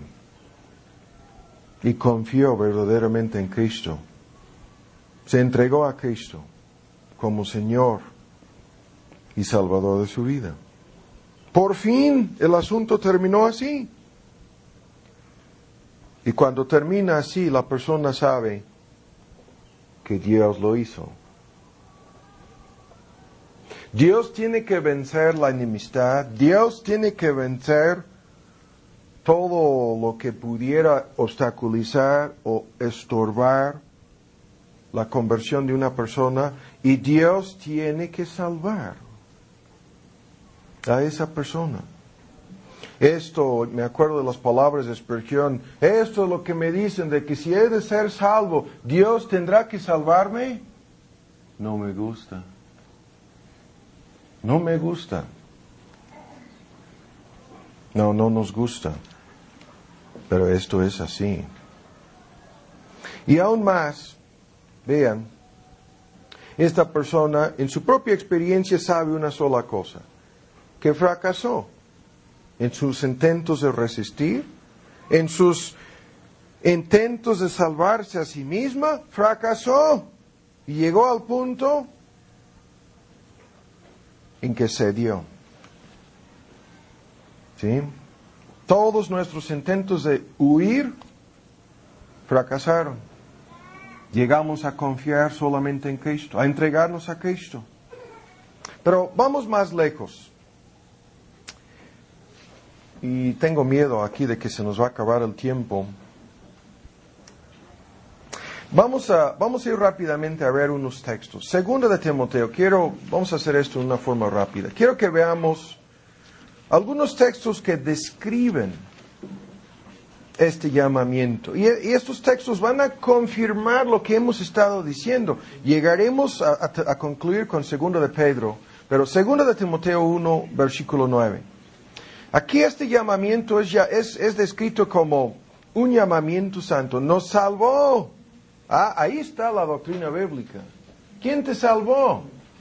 y confió verdaderamente en Cristo. Se entregó a Cristo como Señor y Salvador de su vida. Por fin el asunto terminó así. Y cuando termina así, la persona sabe que Dios lo hizo. Dios tiene que vencer la enemistad. Dios tiene que vencer todo lo que pudiera obstaculizar o estorbar la conversión de una persona. Y Dios tiene que salvar a esa persona. Esto, me acuerdo de las palabras de Spurgeon, esto es lo que me dicen de que si he de ser salvo, ¿Dios tendrá que salvarme? No me gusta. No me gusta. No, no nos gusta. Pero esto es así. Y aún más, vean, esta persona en su propia experiencia sabe una sola cosa, que fracasó en sus intentos de resistir, en sus intentos de salvarse a sí misma, fracasó y llegó al punto en que cedió. ¿Sí? Todos nuestros intentos de huir fracasaron. Llegamos a confiar solamente en Cristo, a entregarnos a Cristo. Pero vamos más lejos. Y tengo miedo aquí de que se nos va a acabar el tiempo. Vamos a, vamos a ir rápidamente a ver unos textos. Segunda de Timoteo, quiero, vamos a hacer esto de una forma rápida. Quiero que veamos algunos textos que describen este llamamiento. Y, y estos textos van a confirmar lo que hemos estado diciendo. Llegaremos a, a, a concluir con Segunda de Pedro, pero Segunda de Timoteo uno, versículo nueve. Aquí este llamamiento es, ya, es, es descrito como un llamamiento santo. Nos salvó. Ah, ahí está la doctrina bíblica. ¿Quién te salvó?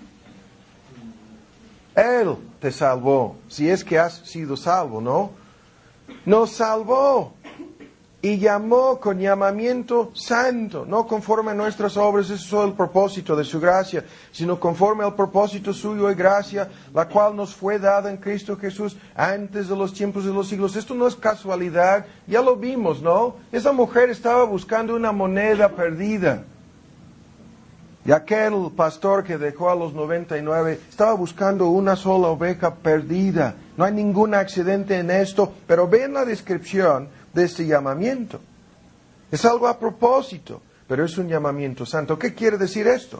Él te salvó, si es que has sido salvo, ¿no? Nos salvó y llamó con llamamiento santo, no conforme a nuestras obras, eso es el propósito de su gracia, sino conforme al propósito suyo y gracia, la cual nos fue dada en Cristo Jesús antes de los tiempos de los siglos. Esto no es casualidad, ya lo vimos, ¿no? Esa mujer estaba buscando una moneda perdida. Y aquel pastor que dejó a los noventa y nueve estaba buscando una sola oveja perdida. No hay ningún accidente en esto, pero ven la descripción de este llamamiento. Es algo a propósito, pero es un llamamiento santo. ¿Qué quiere decir esto?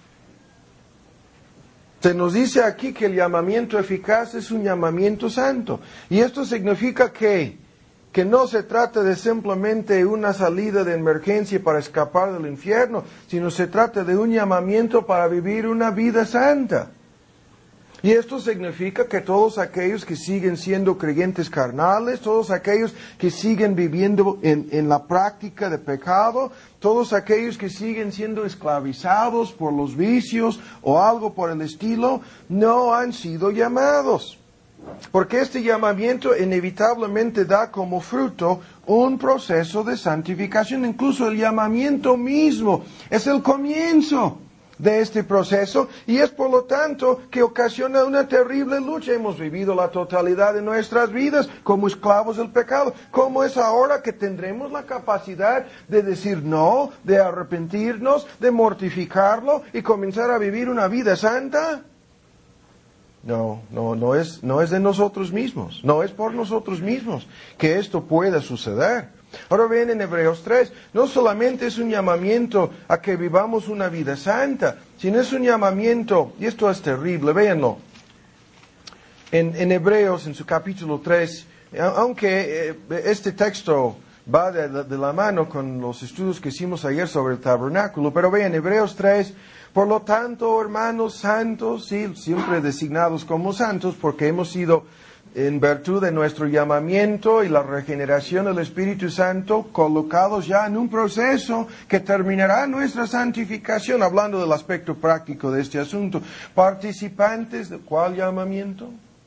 Se nos dice aquí que el llamamiento eficaz es un llamamiento santo. Y esto significa que, que no se trata de simplemente una salida de emergencia para escapar del infierno, sino se trata de un llamamiento para vivir una vida santa. Y esto significa que todos aquellos que siguen siendo creyentes carnales, todos aquellos que siguen viviendo en, en la práctica de pecado, todos aquellos que siguen siendo esclavizados por los vicios o algo por el estilo, no han sido llamados. Porque este llamamiento inevitablemente da como fruto un proceso de santificación. Incluso el llamamiento mismo es el comienzo de este proceso y es por lo tanto que ocasiona una terrible lucha. Hemos vivido la totalidad de nuestras vidas como esclavos del pecado. ¿Cómo es ahora que tendremos la capacidad de decir no, de arrepentirnos, de mortificarlo y comenzar a vivir una vida santa? No, no, no es, no es de nosotros mismos, no es por nosotros mismos que esto pueda suceder. Ahora bien, en Hebreos tres, no solamente es un llamamiento a que vivamos una vida santa, sino es un llamamiento, y esto es terrible, véanlo, en, en Hebreos, en su capítulo tres, aunque eh, este texto va de, de, de la mano con los estudios que hicimos ayer sobre el tabernáculo, pero vean, Hebreos tres, por lo tanto, hermanos santos, sí, siempre designados como santos, porque hemos sido, en virtud de nuestro llamamiento y la regeneración del Espíritu Santo, colocados ya en un proceso que terminará nuestra santificación, hablando del aspecto práctico de este asunto. Participantes de ¿cuál llamamiento?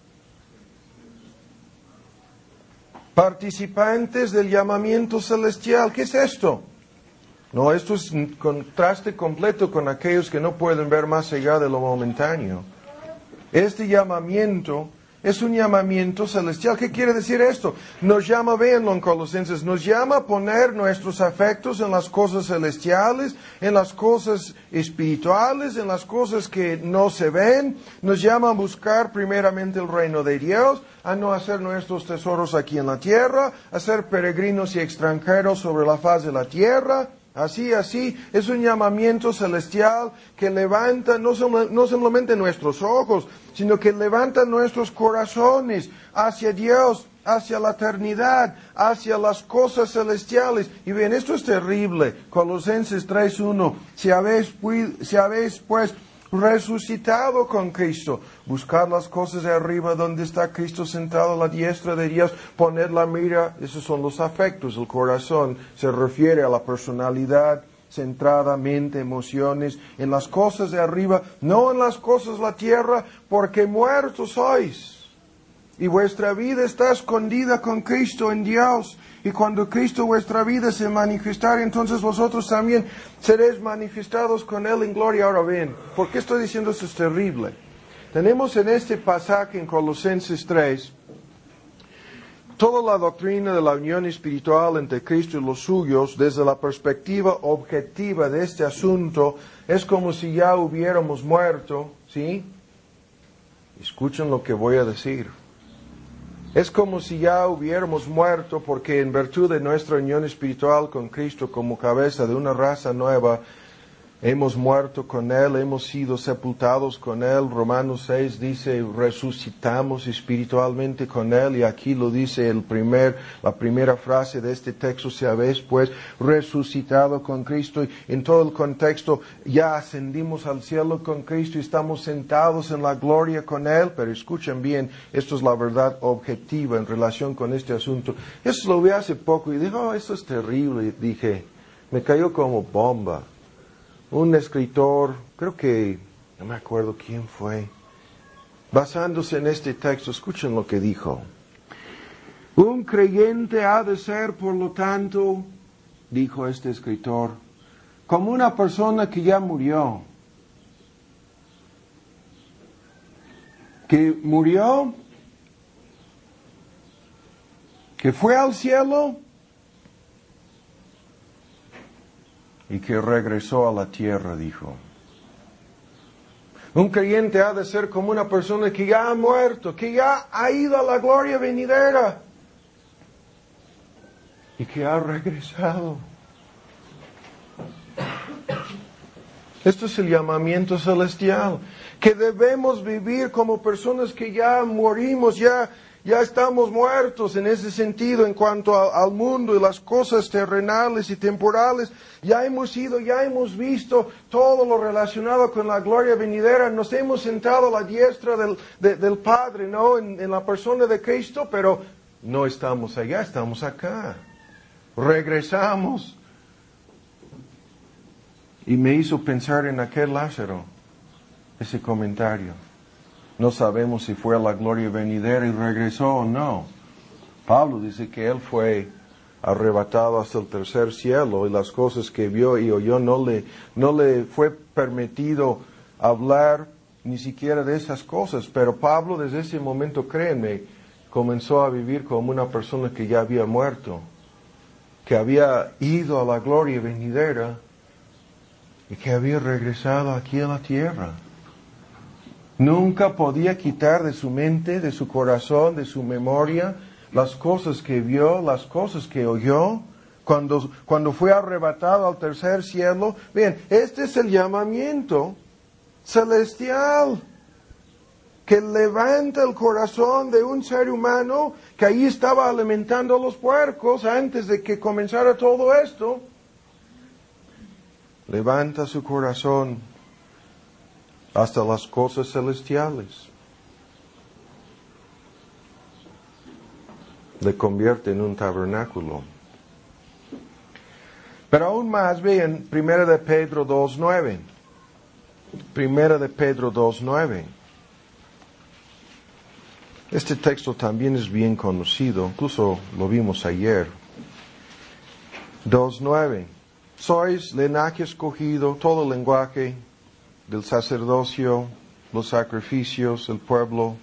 Participantes del llamamiento celestial. ¿Qué es esto? No, esto es un contraste completo con aquellos que no pueden ver más allá de lo momentáneo. Este llamamiento es un llamamiento celestial. ¿Qué quiere decir esto? Nos llama, véanlo en Colosenses, nos llama a poner nuestros afectos en las cosas celestiales, en las cosas espirituales, en las cosas que no se ven. Nos llama a buscar primeramente el reino de Dios, a no hacer nuestros tesoros aquí en la tierra, a ser peregrinos y extranjeros sobre la faz de la tierra. Así, así, es un llamamiento celestial que levanta no, som- no solamente nuestros ojos, sino que levanta nuestros corazones hacia Dios, hacia la eternidad, hacia las cosas celestiales. Y bien, esto es terrible. Colosenses tres uno, si habéis, pu- si habéis pues resucitado con Cristo, buscar las cosas de arriba donde está Cristo sentado a la diestra de Dios, poner la mira, esos son los afectos, el corazón se refiere a la personalidad centrada, mente, emociones, en las cosas de arriba, no en las cosas de la tierra, porque muertos sois. Y vuestra vida está escondida con Cristo en Dios. Y cuando Cristo vuestra vida se manifestare, entonces vosotros también seréis manifestados con Él en gloria. Ahora bien, ¿por qué estoy diciendo esto es terrible? Tenemos en este pasaje en Colosenses tres, toda la doctrina de la unión espiritual entre Cristo y los suyos, desde la perspectiva objetiva de este asunto, es como si ya hubiéramos muerto, ¿sí? Escuchen lo que voy a decir. Es como si ya hubiéramos muerto porque en virtud de nuestra unión espiritual con Cristo como cabeza de una raza nueva, hemos muerto con Él, hemos sido sepultados con Él. Romanos seis dice, resucitamos espiritualmente con Él. Y aquí lo dice el primer, la primera frase de este texto, si habéis pues resucitado con Cristo. Y en todo el contexto, ya ascendimos al cielo con Cristo y estamos sentados en la gloria con Él. Pero escuchen bien, esto es la verdad objetiva en relación con este asunto. Eso lo vi hace poco y dije, oh, esto es terrible. Y dije, me cayó como bomba. Un escritor, creo que, no me acuerdo quién fue, basándose en este texto, escuchen lo que dijo. Un creyente ha de ser, por lo tanto, dijo este escritor, como una persona que ya murió. Que murió, que fue al cielo y que regresó a la tierra, dijo. Un creyente ha de ser como una persona que ya ha muerto, que ya ha ido a la gloria venidera y que ha regresado. Esto es el llamamiento celestial, que debemos vivir como personas que ya morimos, ya Ya estamos muertos en ese sentido en cuanto a, al mundo y las cosas terrenales y temporales. Ya hemos ido, ya hemos visto todo lo relacionado con la gloria venidera. Nos hemos sentado a la diestra del, de, del Padre, ¿no? En, en la persona de Cristo, pero no estamos allá, estamos acá. Regresamos. Y me hizo pensar en aquel Lázaro, ese comentario. No sabemos si fue a la gloria venidera y regresó o no. Pablo dice que él fue arrebatado hasta el tercer cielo y las cosas que vio y oyó no le, no le fue permitido hablar ni siquiera de esas cosas. Pero Pablo desde ese momento, créanme, comenzó a vivir como una persona que ya había muerto, que había ido a la gloria venidera y que había regresado aquí a la tierra. Nunca podía quitar de su mente, de su corazón, de su memoria, las cosas que vio, las cosas que oyó, cuando, cuando fue arrebatado al tercer cielo. Bien, este es el llamamiento celestial que levanta el corazón de un ser humano que ahí estaba alimentando a los puercos antes de que comenzara todo esto. Levanta su corazón hasta las cosas celestiales. Le convierte en un tabernáculo. Pero aún más, vean, Primera de Pedro dos nueve. Primera de Pedro dos nueve. Este texto también es bien conocido, incluso lo vimos ayer. dos nueve. Sois linaje escogido, todo el lenguaje del sacerdocio, los sacrificios, el pueblo,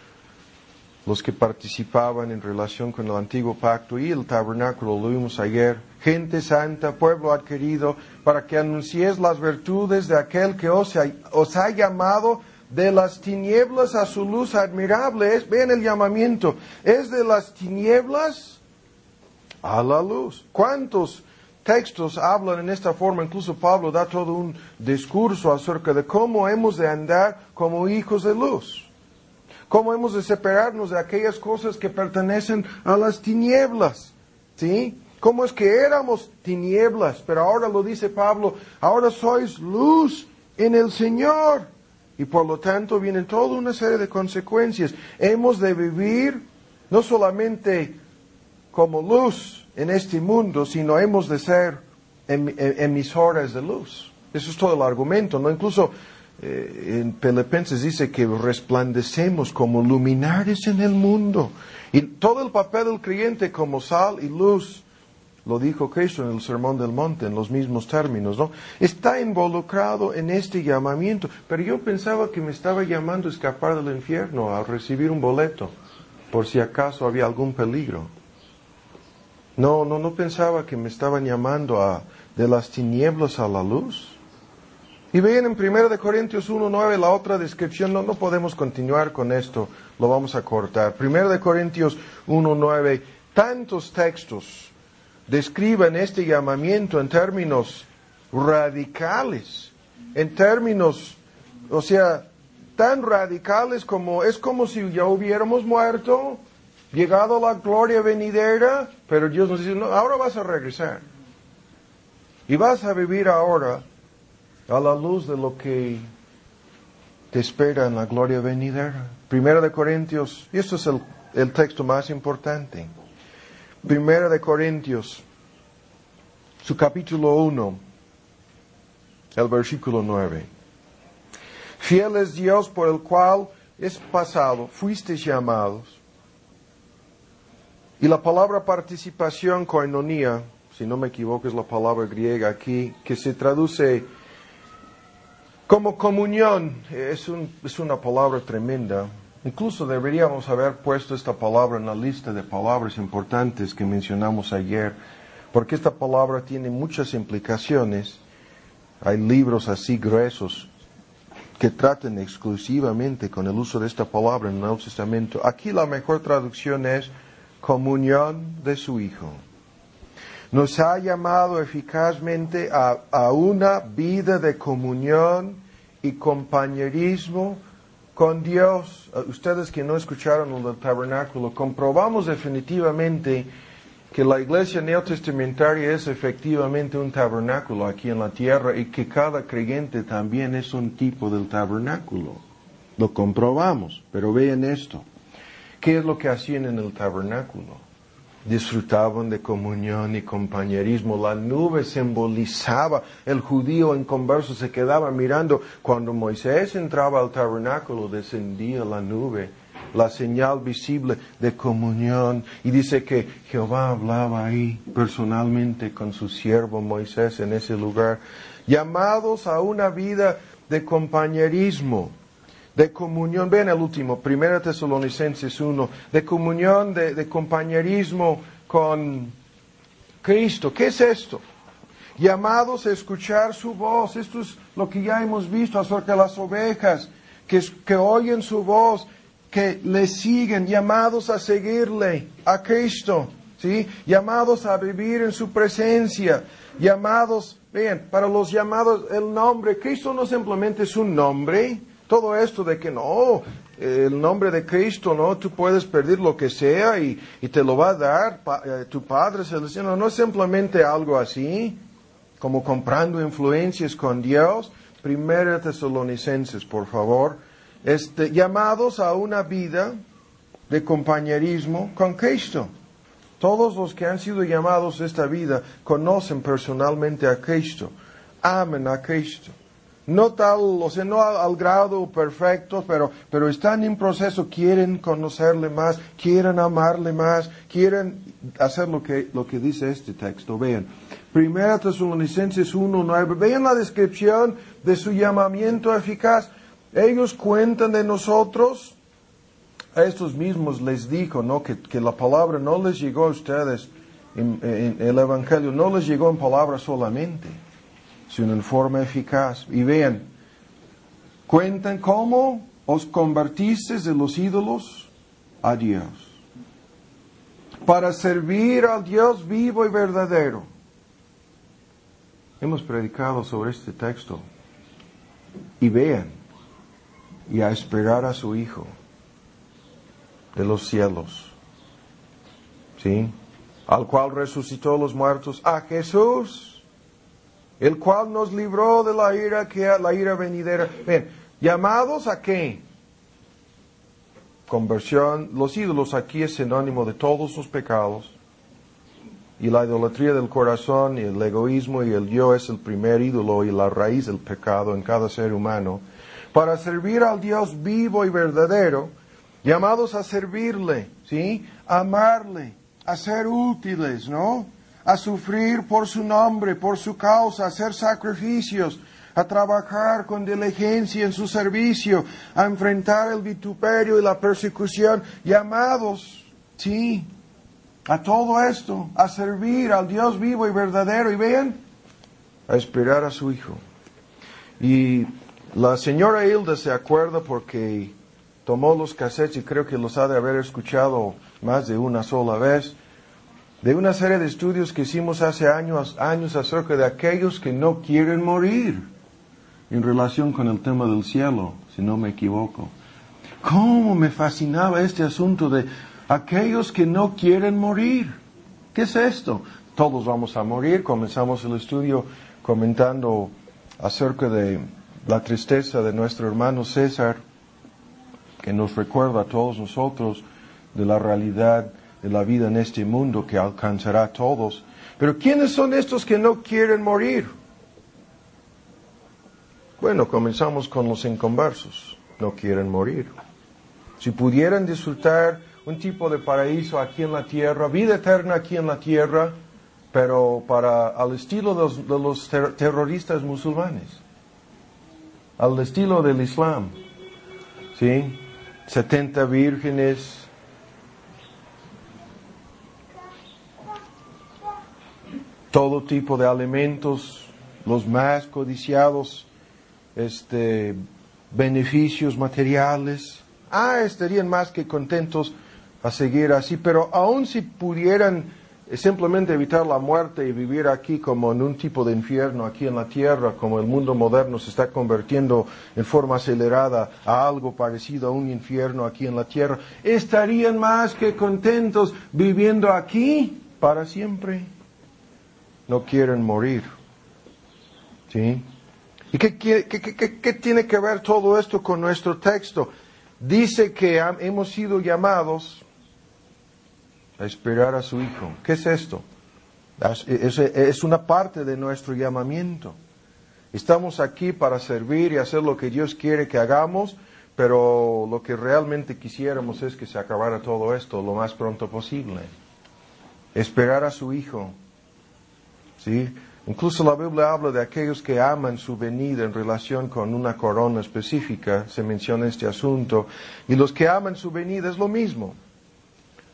los que participaban en relación con el antiguo pacto y el tabernáculo, lo vimos ayer. Gente santa, pueblo adquirido, para que anunciéis las virtudes de aquel que os ha, os ha llamado de las tinieblas a su luz admirable. Es, vean el llamamiento, es de las tinieblas a la luz. ¿Cuántos textos hablan en esta forma? Incluso Pablo da todo un discurso acerca de cómo hemos de andar como hijos de luz. Cómo hemos de separarnos de aquellas cosas que pertenecen a las tinieblas. ¿Sí? Cómo es que éramos tinieblas, pero ahora lo dice Pablo, ahora sois luz en el Señor. Y por lo tanto vienen toda una serie de consecuencias. Hemos de vivir no solamente como luz en este mundo, sino hemos de ser em, em, emisores de luz. Eso es todo el argumento, ¿no? Incluso eh, en Filipenses dice que resplandecemos como luminares en el mundo. Y todo el papel del creyente como sal y luz, lo dijo Cristo en el Sermón del Monte, en los mismos términos, ¿no? Está involucrado en este llamamiento. Pero yo pensaba que me estaba llamando a escapar del infierno, a recibir un boleto, por si acaso había algún peligro. No, no, no pensaba que me estaban llamando a, de las tinieblas a la luz. Y vean en primera de Corintios uno nueve la otra descripción. No, no podemos continuar con esto, lo vamos a cortar. primera de Corintios uno nueve, tantos textos describen este llamamiento en términos radicales, en términos, o sea, tan radicales como, es como si ya hubiéramos muerto, llegado a la gloria venidera, pero Dios nos dice, no, ahora vas a regresar. Y vas a vivir ahora a la luz de lo que te espera en la gloria venidera. Primera de Corintios, y esto es el, el texto más importante. Primera de Corintios, su capítulo uno, el versículo nueve. Fiel es Dios por el cual es pasado, fuisteis llamados. Y la palabra participación, koinonia, si no me equivoco es la palabra griega aquí, que se traduce como comunión, es, un, es una palabra tremenda. Incluso deberíamos haber puesto esta palabra en la lista de palabras importantes que mencionamos ayer, porque esta palabra tiene muchas implicaciones. Hay libros así gruesos que tratan exclusivamente con el uso de esta palabra en el Nuevo Testamento. Aquí la mejor traducción es comunión de su Hijo. Nos ha llamado eficazmente a, a una vida de comunión y compañerismo con Dios. Ustedes que no escucharon el tabernáculo, comprobamos definitivamente que la iglesia neotestamentaria es efectivamente un tabernáculo aquí en la tierra y que cada creyente también es un tipo del tabernáculo. Lo comprobamos, pero vean esto. ¿Qué es lo que hacían en el tabernáculo? Disfrutaban de comunión y compañerismo. La nube simbolizaba, el judío inconverso se quedaba mirando. Cuando Moisés entraba al tabernáculo, descendía la nube, la señal visible de comunión. Y dice que Jehová hablaba ahí personalmente con su siervo Moisés en ese lugar. Llamados a una vida de compañerismo, de comunión. Ven el último, primera Tesalonicenses uno, de comunión, de, de compañerismo con Cristo. ¿Qué es esto? Llamados a escuchar su voz. Esto es lo que ya hemos visto acerca de las ovejas que, que oyen su voz, que le siguen, llamados a seguirle, a Cristo, ¿sí? Llamados a vivir en su presencia, llamados, vean, para los llamados, el nombre, Cristo no simplemente es un nombre, todo esto de que no, el nombre de Cristo, no, tú puedes pedir lo que sea y, y te lo va a dar pa, eh, tu Padre Celestial, no, no es simplemente algo así, como comprando influencias con Dios. Primera Tesalonicenses, por favor, este, llamados a una vida de compañerismo con Cristo. Todos los que han sido llamados a esta vida conocen personalmente a Cristo, aman a Cristo. No tal, o sea, no al, al grado perfecto, pero, pero están en proceso, quieren conocerle más, quieren amarle más, quieren hacer lo que, lo que dice este texto. Vean, Primera Tesalonicenses uno nueve, vean la descripción de su llamamiento eficaz. Ellos cuentan de nosotros, a estos mismos les dijo, ¿no? que, que la palabra no les llegó a ustedes, en, en, en el Evangelio no les llegó en palabra solamente, sino en forma eficaz. Y vean, cuentan cómo os convertisteis de los ídolos a Dios, para servir al Dios vivo y verdadero. Hemos predicado sobre este texto. Y vean, y a esperar a su Hijo de los cielos, ¿sí? Al cual resucitó los muertos, a Jesús, el cual nos libró de la ira que la ira venidera. Ven, llamados a qué? Conversión. Los ídolos aquí es sinónimo de todos los pecados. Y la idolatría del corazón y el egoísmo y el yo es el primer ídolo y la raíz del pecado en cada ser humano. Para servir al Dios vivo y verdadero, llamados a servirle, ¿sí? A amarle, a ser útiles, ¿no? A sufrir por su nombre, por su causa, a hacer sacrificios, a trabajar con diligencia en su servicio, a enfrentar el vituperio y la persecución, llamados, ¿sí? A todo esto, a servir al Dios vivo y verdadero, y vean, a esperar a su Hijo. Y la señora Hilda se acuerda porque tomó los cassettes y creo que los ha de haber escuchado más de una sola vez, de una serie de estudios que hicimos hace años, años acerca de aquellos que no quieren morir, en relación con el tema del cielo, si no me equivoco. ¿Cómo me fascinaba este asunto de aquellos que no quieren morir? ¿Qué es esto? Todos vamos a morir. Comenzamos el estudio comentando acerca de la tristeza de nuestro hermano César, que nos recuerda a todos nosotros de la realidad de la vida en este mundo que alcanzará a todos. Pero ¿quiénes son estos que no quieren morir? Bueno, comenzamos con los inconversos. No quieren morir. Si pudieran disfrutar un tipo de paraíso aquí en la tierra, vida eterna aquí en la tierra, pero para al estilo de los, de los ter- terroristas musulmanes, al estilo del Islam, ¿sí? setenta vírgenes, todo tipo de alimentos, los más codiciados, este, beneficios materiales. Ah, estarían más que contentos a seguir así, pero aun si pudieran simplemente evitar la muerte y vivir aquí como en un tipo de infierno aquí en la tierra, como el mundo moderno se está convirtiendo en forma acelerada a algo parecido a un infierno aquí en la tierra, estarían más que contentos viviendo aquí para siempre. No quieren morir. ¿Sí? ¿Y qué, qué, qué, qué, qué tiene que ver todo esto con nuestro texto? Dice que hemos sido llamados a esperar a su Hijo. ¿Qué es esto? Es, es una parte de nuestro llamamiento. Estamos aquí para servir y hacer lo que Dios quiere que hagamos, pero lo que realmente quisiéramos es que se acabara todo esto lo más pronto posible. Esperar a su Hijo. ¿Sí? Incluso la Biblia habla de aquellos que aman su venida en relación con una corona específica, se menciona este asunto, y los que aman su venida es lo mismo.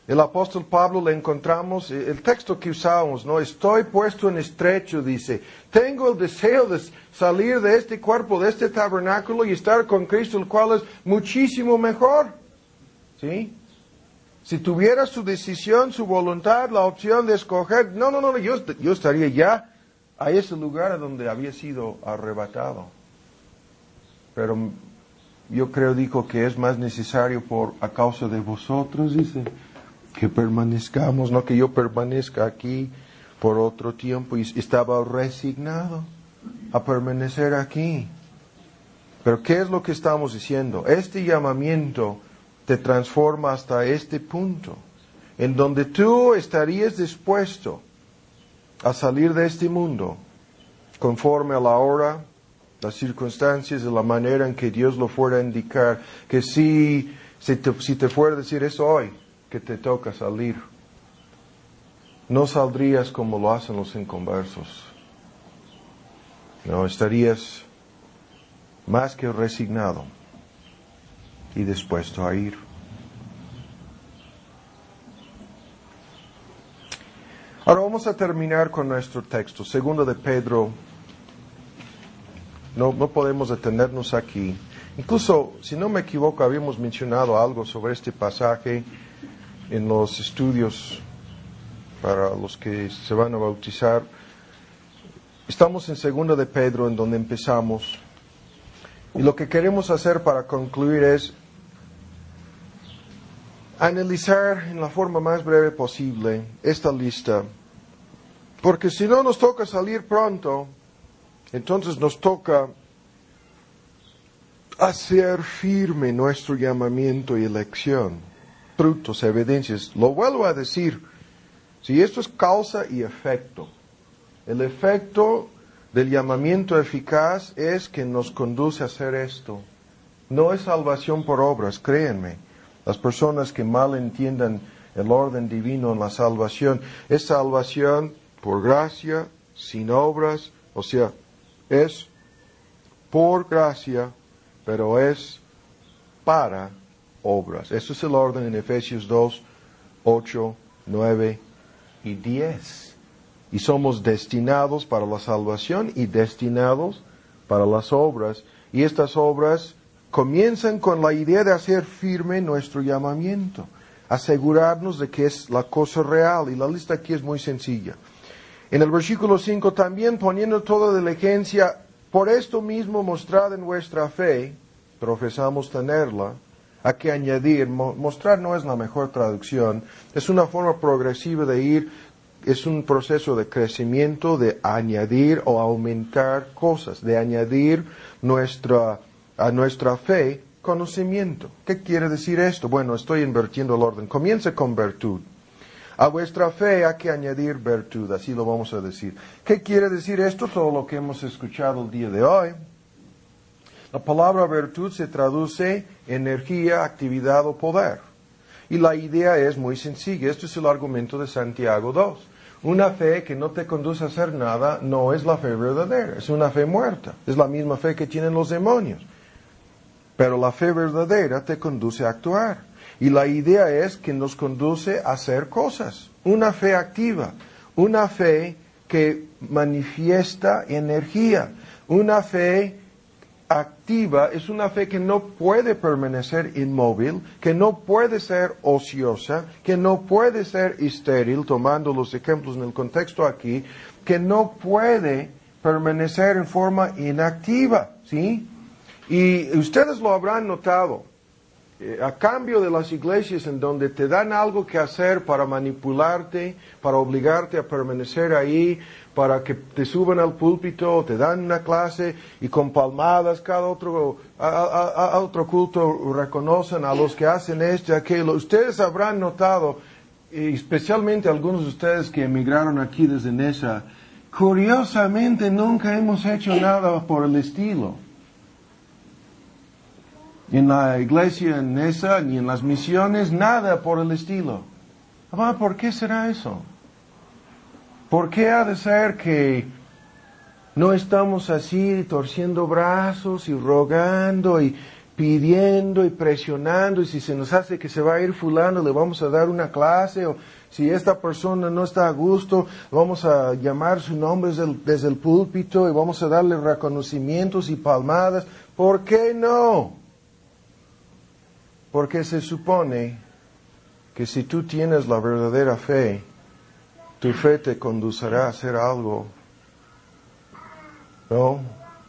El apóstol Pablo le encontramos, el texto que usábamos, ¿no? Estoy puesto en estrecho, dice. Tengo el deseo de salir de este cuerpo, de este tabernáculo y estar con Cristo, el cual es muchísimo mejor. ¿Sí? Si tuviera su decisión, su voluntad, la opción de escoger, no, no, no, yo, yo estaría ya a ese lugar a donde había sido arrebatado. Pero yo creo, dijo, que es más necesario por a causa de vosotros, dice, que permanezcamos, no que yo permanezca aquí por otro tiempo. Y estaba resignado a permanecer aquí. Pero ¿qué es lo que estamos diciendo? Este llamamiento te transforma hasta este punto, en donde tú estarías dispuesto a salir de este mundo, conforme a la hora, las circunstancias y la manera en que Dios lo fuera a indicar, que si, si, te, si te fuera a decir es hoy que te toca salir, no saldrías como lo hacen los inconversos. No, estarías más que resignado y dispuesto a ir. Ahora vamos a terminar con nuestro texto, segundo de Pedro. No, no podemos detenernos aquí. Incluso, si no me equivoco, habíamos mencionado algo sobre este pasaje en los estudios para los que se van a bautizar. Estamos en segunda de Pedro, en donde empezamos. Y lo que queremos hacer para concluir es analizar en la forma más breve posible esta lista. Porque si no nos toca salir pronto, entonces nos toca hacer firme nuestro llamamiento y elección. Frutos, evidencias. Lo vuelvo a decir. Si esto es causa y efecto. El efecto del llamamiento eficaz es que nos conduce a hacer esto. No es salvación por obras, créanme. Las personas que mal entiendan el orden divino en la salvación, es salvación por gracia, sin obras, o sea, es por gracia, pero es para obras. Eso es el orden en Efesios dos, ocho, nueve y diez. Y somos destinados para la salvación y destinados para las obras. Y estas obras comienzan con la idea de hacer firme nuestro llamamiento, asegurarnos de que es la cosa real. Y la lista aquí es muy sencilla. En el versículo cinco, también poniendo toda diligencia, por esto mismo mostrad en vuestra fe, profesamos tenerla. Hay que añadir, mostrar no es la mejor traducción, es una forma progresiva de ir, es un proceso de crecimiento, de añadir o aumentar cosas, de añadir nuestra, a nuestra fe conocimiento. ¿Qué quiere decir esto? Bueno, estoy invirtiendo el orden. Comienza con virtud. A vuestra fe hay que añadir virtud, así lo vamos a decir. ¿Qué quiere decir esto? Todo lo que hemos escuchado el día de hoy. La palabra virtud se traduce energía, actividad o poder. Y la idea es muy sencilla. Esto es el argumento de Santiago dos. Una fe que no te conduce a hacer nada no es la fe verdadera, es una fe muerta. Es la misma fe que tienen los demonios. Pero la fe verdadera te conduce a actuar. Y la idea es que nos conduce a hacer cosas. Una fe activa, una fe que manifiesta energía. Una fe activa es una fe que no puede permanecer inmóvil, que no puede ser ociosa, que no puede ser estéril, tomando los ejemplos en el contexto aquí, que no puede permanecer en forma inactiva, ¿sí? Y ustedes lo habrán notado. Eh, a cambio de las iglesias en donde te dan algo que hacer para manipularte, para obligarte a permanecer ahí, para que te suban al púlpito, te dan una clase y con palmadas cada otro, a, a, a otro culto reconocen a los que hacen esto y aquello. Ustedes habrán notado, especialmente algunos de ustedes que emigraron aquí desde Nesa, curiosamente nunca hemos hecho nada por el estilo. En la iglesia en Nesa, ni en las misiones, nada por el estilo. ¿Por qué será eso? ¿Por qué ha de ser que no estamos así torciendo brazos y rogando y pidiendo y presionando, y si se nos hace que se va a ir fulano, le vamos a dar una clase, o si esta persona no está a gusto, vamos a llamar su nombre desde el, desde el púlpito y vamos a darle reconocimientos y palmadas. ¿Por qué no? Porque se supone que si tú tienes la verdadera fe, tu fe te conducirá a hacer algo, ¿no?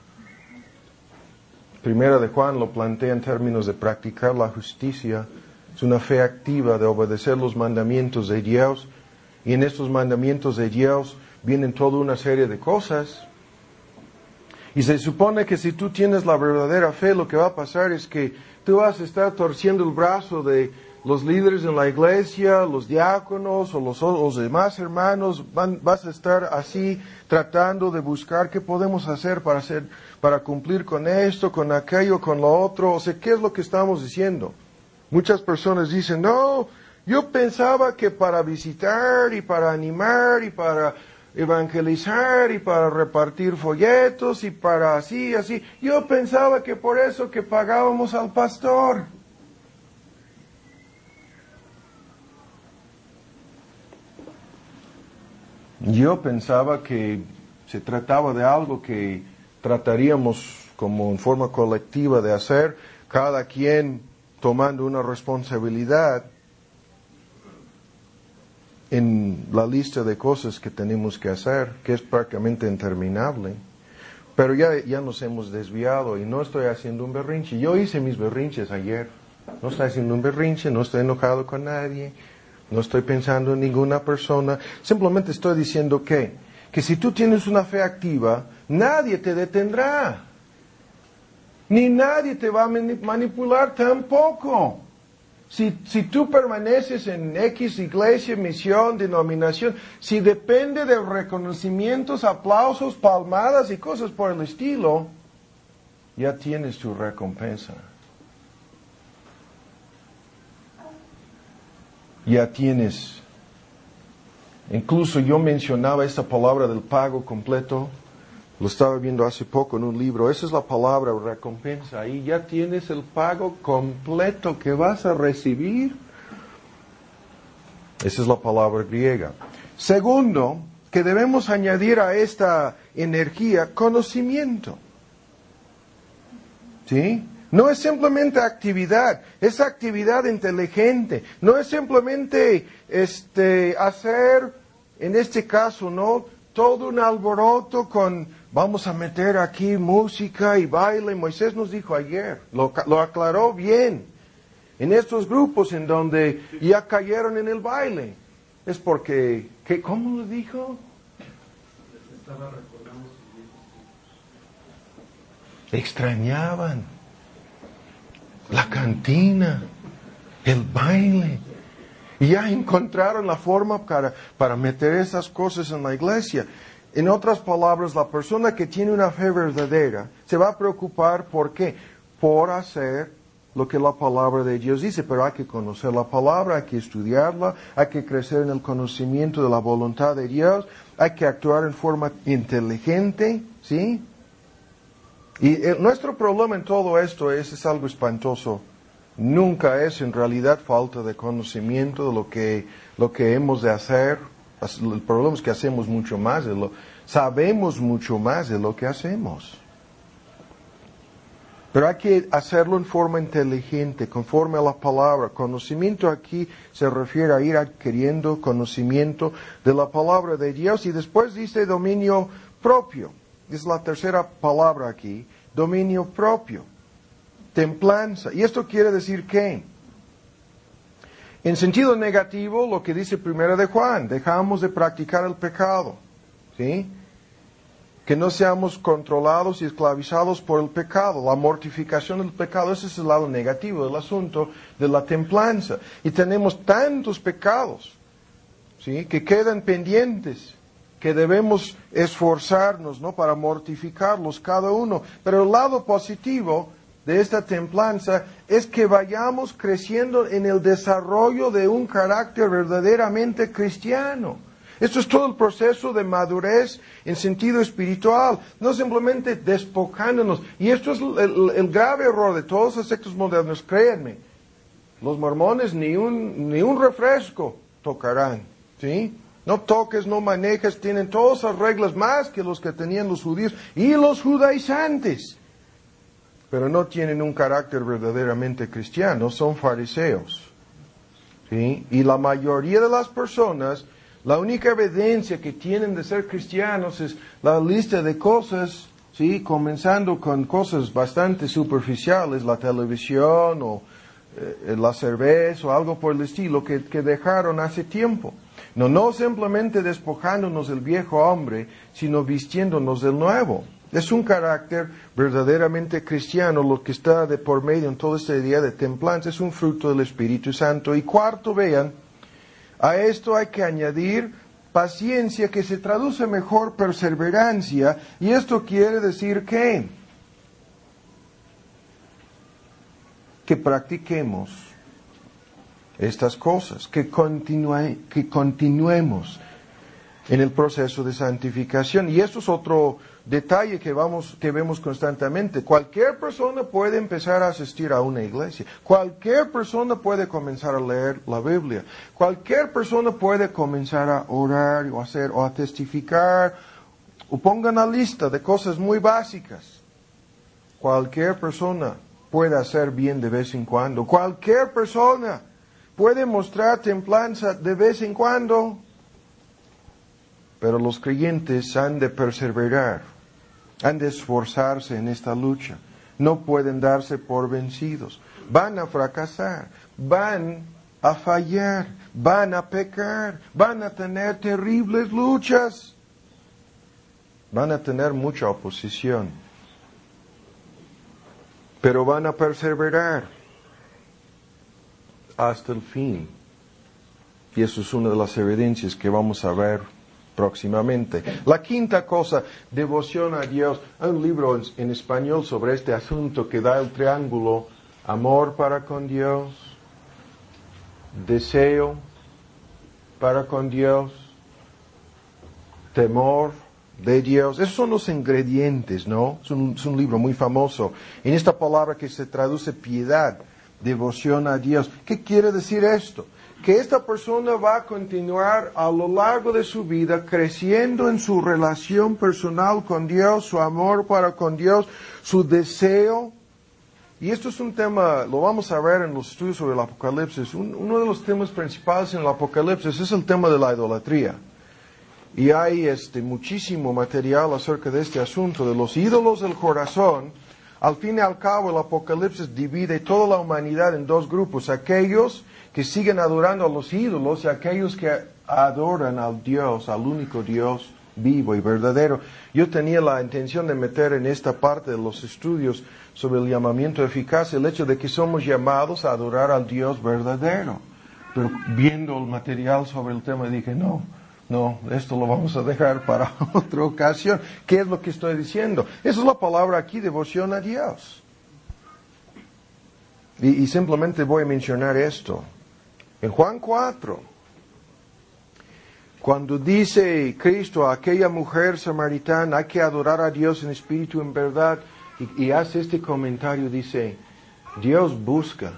Primera de Juan lo plantea en términos de practicar la justicia. Es una fe activa de obedecer los mandamientos de Dios. Y en estos mandamientos de Dios vienen toda una serie de cosas. Y se supone que si tú tienes la verdadera fe, lo que va a pasar es que tú vas a estar torciendo el brazo de los líderes en la iglesia, los diáconos o los, los demás hermanos. Van, vas a estar así tratando de buscar qué podemos hacer para hacer, para cumplir con esto, con aquello, con lo otro. O sea, ¿qué es lo que estamos diciendo? Muchas personas dicen, no, yo pensaba que para visitar y para animar y para evangelizar y para repartir folletos y para así, así, yo pensaba que por eso que pagábamos al pastor. Yo pensaba que se trataba de algo que trataríamos como en forma colectiva de hacer, cada quien tomando una responsabilidad en la lista de cosas que tenemos que hacer, que es prácticamente interminable. Pero ya, ya nos hemos desviado y no estoy haciendo un berrinche. Yo hice mis berrinches ayer. No estoy haciendo un berrinche, no estoy enojado con nadie, no estoy pensando en ninguna persona. Simplemente estoy diciendo que, que si tú tienes una fe activa, nadie te detendrá. Ni nadie te va a manipular tampoco. Si, si tú permaneces en X iglesia, misión, denominación, si depende de reconocimientos, aplausos, palmadas y cosas por el estilo, ya tienes tu recompensa. Ya tienes. Incluso yo mencionaba esta palabra del pago completo. Lo estaba viendo hace poco en un libro. Esa es la palabra recompensa. Ahí ya tienes el pago completo que vas a recibir. Esa es la palabra griega. Segundo, que debemos añadir a esta energía conocimiento. ¿Sí? No es simplemente actividad, es actividad inteligente. No es simplemente este, hacer, en este caso, ¿no? Todo un alboroto con, vamos a meter aquí música y baile. Moisés nos dijo ayer, lo, lo aclaró bien. En estos grupos en donde ya cayeron en el baile, es porque, ¿qué, ¿cómo lo dijo? Extrañaban la cantina, el baile. Y ya encontraron la forma para, para meter esas cosas en la iglesia. En otras palabras, la persona que tiene una fe verdadera se va a preocupar, ¿por qué? Por hacer lo que la palabra de Dios dice. Pero hay que conocer la palabra, hay que estudiarla, hay que crecer en el conocimiento de la voluntad de Dios, hay que actuar en forma inteligente, ¿sí? Y el, nuestro problema en todo esto es, es algo espantoso. Nunca es en realidad falta de conocimiento de lo que, lo que hemos de hacer. El problema es que hacemos mucho más de lo, sabemos mucho más de lo que hacemos. Pero hay que hacerlo en forma inteligente, conforme a la palabra. Conocimiento aquí se refiere a ir adquiriendo conocimiento de la palabra de Dios. Y después dice dominio propio. Es la tercera palabra aquí. Dominio propio. Templanza. ¿Y esto quiere decir qué? En sentido negativo, lo que dice Primera de Juan, dejamos de practicar el pecado, ¿sí? Que no seamos controlados y esclavizados por el pecado, la mortificación del pecado, ese es el lado negativo del asunto de la templanza. Y tenemos tantos pecados, ¿sí? Que quedan pendientes, que debemos esforzarnos, ¿no? Para mortificarlos cada uno. Pero el lado positivo de esta templanza es que vayamos creciendo en el desarrollo de un carácter verdaderamente cristiano. Esto es todo el proceso de madurez en sentido espiritual, no simplemente despojándonos. Y esto es el, el, el grave error de todos los sectos modernos, créanme. Los mormones ni un, ni un refresco tocarán, ¿sí? No toques, no manejes, tienen todas las reglas más que los que tenían los judíos y los judaizantes. Pero no tienen un carácter verdaderamente cristiano, son fariseos. ¿Sí? Y la mayoría de las personas, la única evidencia que tienen de ser cristianos es la lista de cosas, ¿sí? Comenzando con cosas bastante superficiales, la televisión o eh, la cerveza o algo por el estilo que, que dejaron hace tiempo. No, no simplemente despojándonos del viejo hombre, sino vistiéndonos del nuevo. Es un carácter verdaderamente cristiano lo que está de por medio en toda esta idea de templanza. Es un fruto del Espíritu Santo. Y cuarto, vean, a esto hay que añadir paciencia, que se traduce mejor perseverancia. Y esto quiere decir que, que practiquemos estas cosas, que, continue, que continuemos en el proceso de santificación. Y esto es otro detalle que vamos, que vemos constantemente. Cualquier persona puede empezar a asistir a una iglesia. Cualquier persona puede comenzar a leer la Biblia. Cualquier persona puede comenzar a orar o hacer o a testificar. O pongan una lista de cosas muy básicas. Cualquier persona puede hacer bien de vez en cuando. Cualquier persona puede mostrar templanza de vez en cuando. Pero los creyentes han de perseverar. Han de esforzarse en esta lucha. No pueden darse por vencidos. Van a fracasar. Van a fallar. Van a pecar. Van a tener terribles luchas. Van a tener mucha oposición. Pero van a perseverar hasta el fin. Y eso es una de las evidencias que vamos a ver próximamente. La quinta cosa, devoción a Dios. Hay un libro en, en español sobre este asunto que da el triángulo: amor para con Dios, deseo para con Dios, temor de Dios. Esos son los ingredientes, ¿no? Es un, es un libro muy famoso. En esta palabra que se traduce piedad, devoción a Dios. ¿Qué quiere decir esto? Que esta persona va a continuar a lo largo de su vida creciendo en su relación personal con Dios, su amor para con Dios, su deseo. Y esto es un tema, lo vamos a ver en los estudios sobre el Apocalipsis. Un, uno de los temas principales en el Apocalipsis es el tema de la idolatría. Y hay este, muchísimo material acerca de este asunto, de los ídolos del corazón. Al fin y al cabo, el Apocalipsis divide toda la humanidad en dos grupos: aquellos que siguen adorando a los ídolos y aquellos que adoran al Dios, al único Dios vivo y verdadero. Yo tenía la intención de meter en esta parte de los estudios sobre el llamamiento eficaz el hecho de que somos llamados a adorar al Dios verdadero. Pero viendo el material sobre el tema dije, no, no, esto lo vamos a dejar para otra ocasión. ¿Qué es lo que estoy diciendo? Esa es la palabra aquí, devoción a Dios. Y, y simplemente voy a mencionar esto. En Juan cuatro, cuando dice Cristo a aquella mujer samaritana, hay que adorar a Dios en espíritu y en verdad, y, y hace este comentario, dice, Dios busca,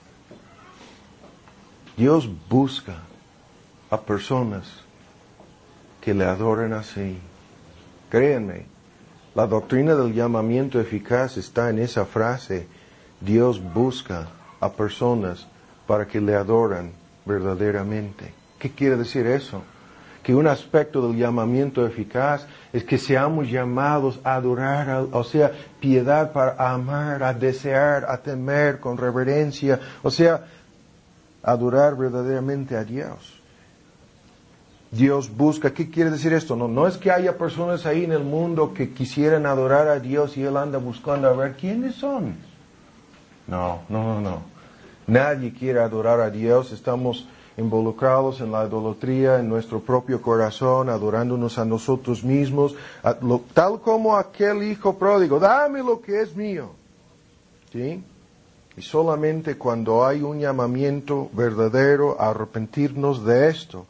Dios busca a personas que le adoren así. Créanme, la doctrina del llamamiento eficaz está en esa frase, Dios busca a personas para que le adoran verdaderamente. ¿Qué quiere decir eso? Que un aspecto del llamamiento eficaz es que seamos llamados a adorar, a, o sea, piedad para amar, a desear, a temer con reverencia, o sea, adorar verdaderamente a Dios. Dios busca, ¿qué quiere decir esto? No, no es que haya personas ahí en el mundo que quisieran adorar a Dios y Él anda buscando a ver quiénes son. No, no, no, no. Nadie quiere adorar a Dios. Estamos involucrados en la idolatría, en nuestro propio corazón, adorándonos a nosotros mismos, a lo, tal como aquel hijo pródigo, dame lo que es mío. ¿Sí? Y solamente cuando hay un llamamiento verdadero a arrepentirnos de esto,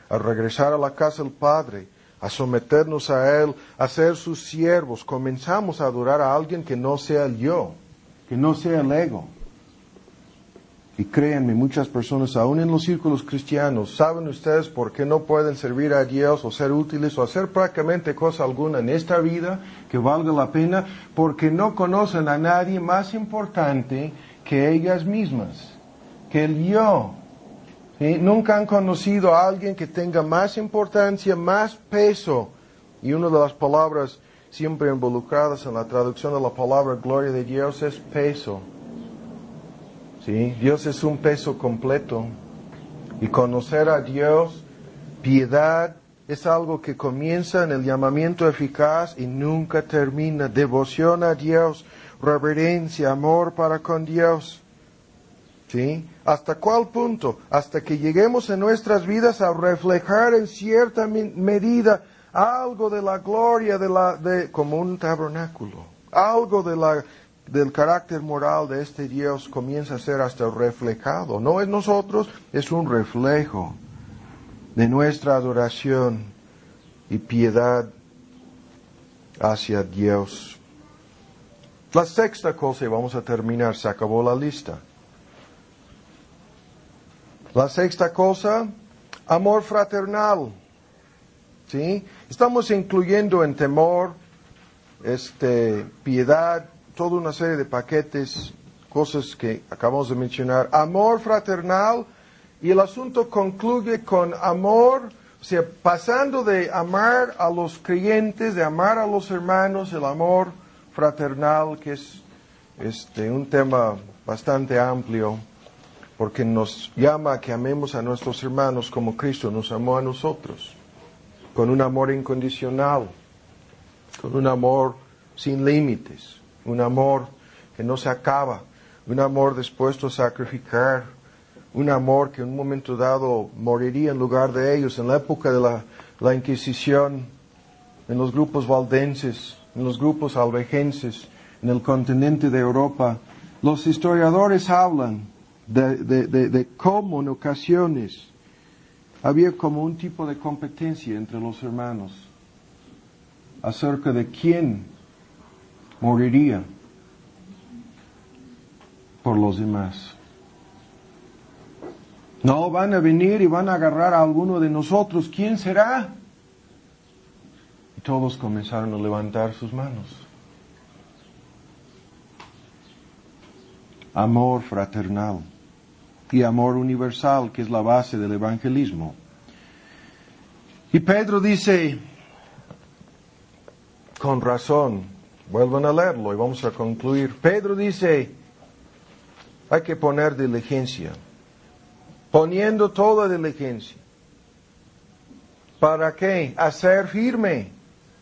a regresar a la casa del Padre, a someternos a Él, a ser sus siervos, comenzamos a adorar a alguien que no sea el yo, que no sea el ego. Y créanme, muchas personas, aún en los círculos cristianos, ¿saben ustedes por qué no pueden servir a Dios o ser útiles o hacer prácticamente cosa alguna en esta vida que valga la pena? Porque no conocen a nadie más importante que ellas mismas, que el yo. ¿Sí? Nunca han conocido a alguien que tenga más importancia, más peso. Y una de las palabras siempre involucradas en la traducción de la palabra gloria de Dios es peso. ¿Sí? Dios es un peso completo. Y conocer a Dios, piedad, es algo que comienza en el llamamiento eficaz y nunca termina. Devoción a Dios, reverencia, amor para con Dios. ¿Sí? ¿Hasta cuál punto? Hasta que lleguemos en nuestras vidas a reflejar en cierta medida algo de la gloria de la, de, como un tabernáculo. Algo de la, del carácter moral de este Dios comienza a ser hasta reflejado. No es nosotros, es un reflejo de nuestra adoración y piedad hacia Dios. La sexta cosa, y vamos a terminar, se acabó la lista. La sexta cosa, amor fraternal. ¿Sí? Estamos incluyendo en temor, este, piedad, toda una serie de paquetes, cosas que acabamos de mencionar. Amor fraternal, y el asunto concluye con amor, o sea, pasando de amar a los creyentes, de amar a los hermanos, el amor fraternal, que es este, un tema bastante amplio, porque nos llama a que amemos a nuestros hermanos como Cristo nos amó a nosotros, con un amor incondicional, con un amor sin límites, un amor que no se acaba, un amor dispuesto a sacrificar, un amor que en un momento dado moriría en lugar de ellos. En la época de la, la Inquisición, en los grupos valdenses, en los grupos albigenses, en el continente de Europa, los historiadores hablan de, de, de, de cómo en ocasiones había como un tipo de competencia entre los hermanos acerca de quién moriría por los demás. No, van a venir y van a agarrar a alguno de nosotros. ¿Quién será? Y todos comenzaron a levantar sus manos. Amor fraternal y amor universal, que es la base del evangelismo. Y Pedro dice, con razón, vuelvan a leerlo y vamos a concluir. Pedro dice, hay que poner diligencia, poniendo toda diligencia. ¿Para qué? Hacer firme.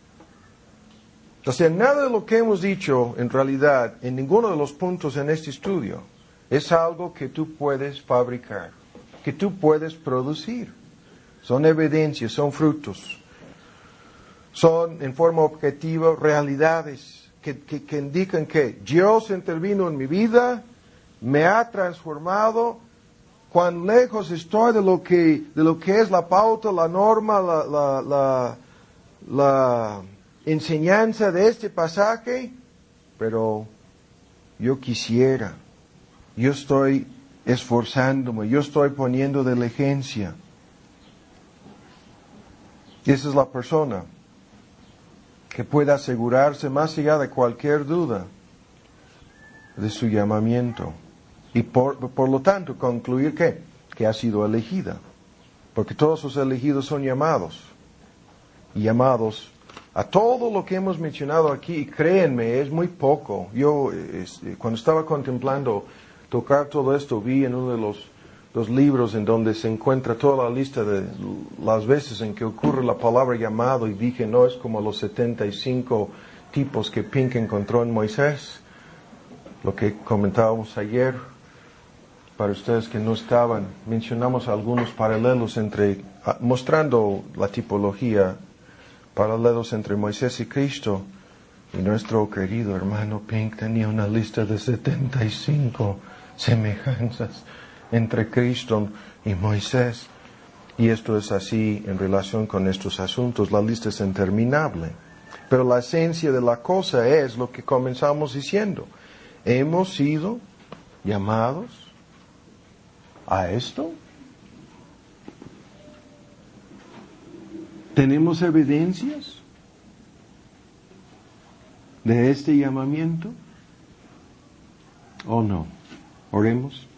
O sea, nada de lo que hemos dicho, en realidad, en ninguno de los puntos en este estudio, es algo que tú puedes fabricar, que tú puedes producir. Son evidencias, son frutos. Son, en forma objetiva, realidades que, que, que indican que Dios intervino en mi vida, me ha transformado. Cuán lejos estoy de lo que, de lo que es la pauta, la norma, la, la, la, la enseñanza de este pasaje, pero yo quisiera, yo estoy esforzándome, yo estoy poniendo diligencia. Y esa es la persona que puede asegurarse más allá de cualquier duda de su llamamiento. Y por, por lo tanto concluir que, que ha sido elegida. Porque todos los elegidos son llamados. Y llamados a todo lo que hemos mencionado aquí. Y créanme, es muy poco. Yo es, cuando estaba contemplando tocar todo esto, vi en uno de los, los libros en donde se encuentra toda la lista de las veces en que ocurre la palabra llamado. Y dije, no, es como los setenta y cinco tipos que Pink encontró en Moisés. Lo que comentábamos ayer. Para ustedes que no estaban, mencionamos algunos paralelos entre, mostrando la tipología, paralelos entre Moisés y Cristo. Y nuestro querido hermano Pink tenía una lista de setenta y cinco semejanzas entre Cristo y Moisés. Y esto es así en relación con estos asuntos. La lista es interminable. Pero la esencia de la cosa es lo que comenzamos diciendo. Hemos sido llamados a esto. ¿Tenemos evidencias de este llamamiento? ¿O no? Oremos.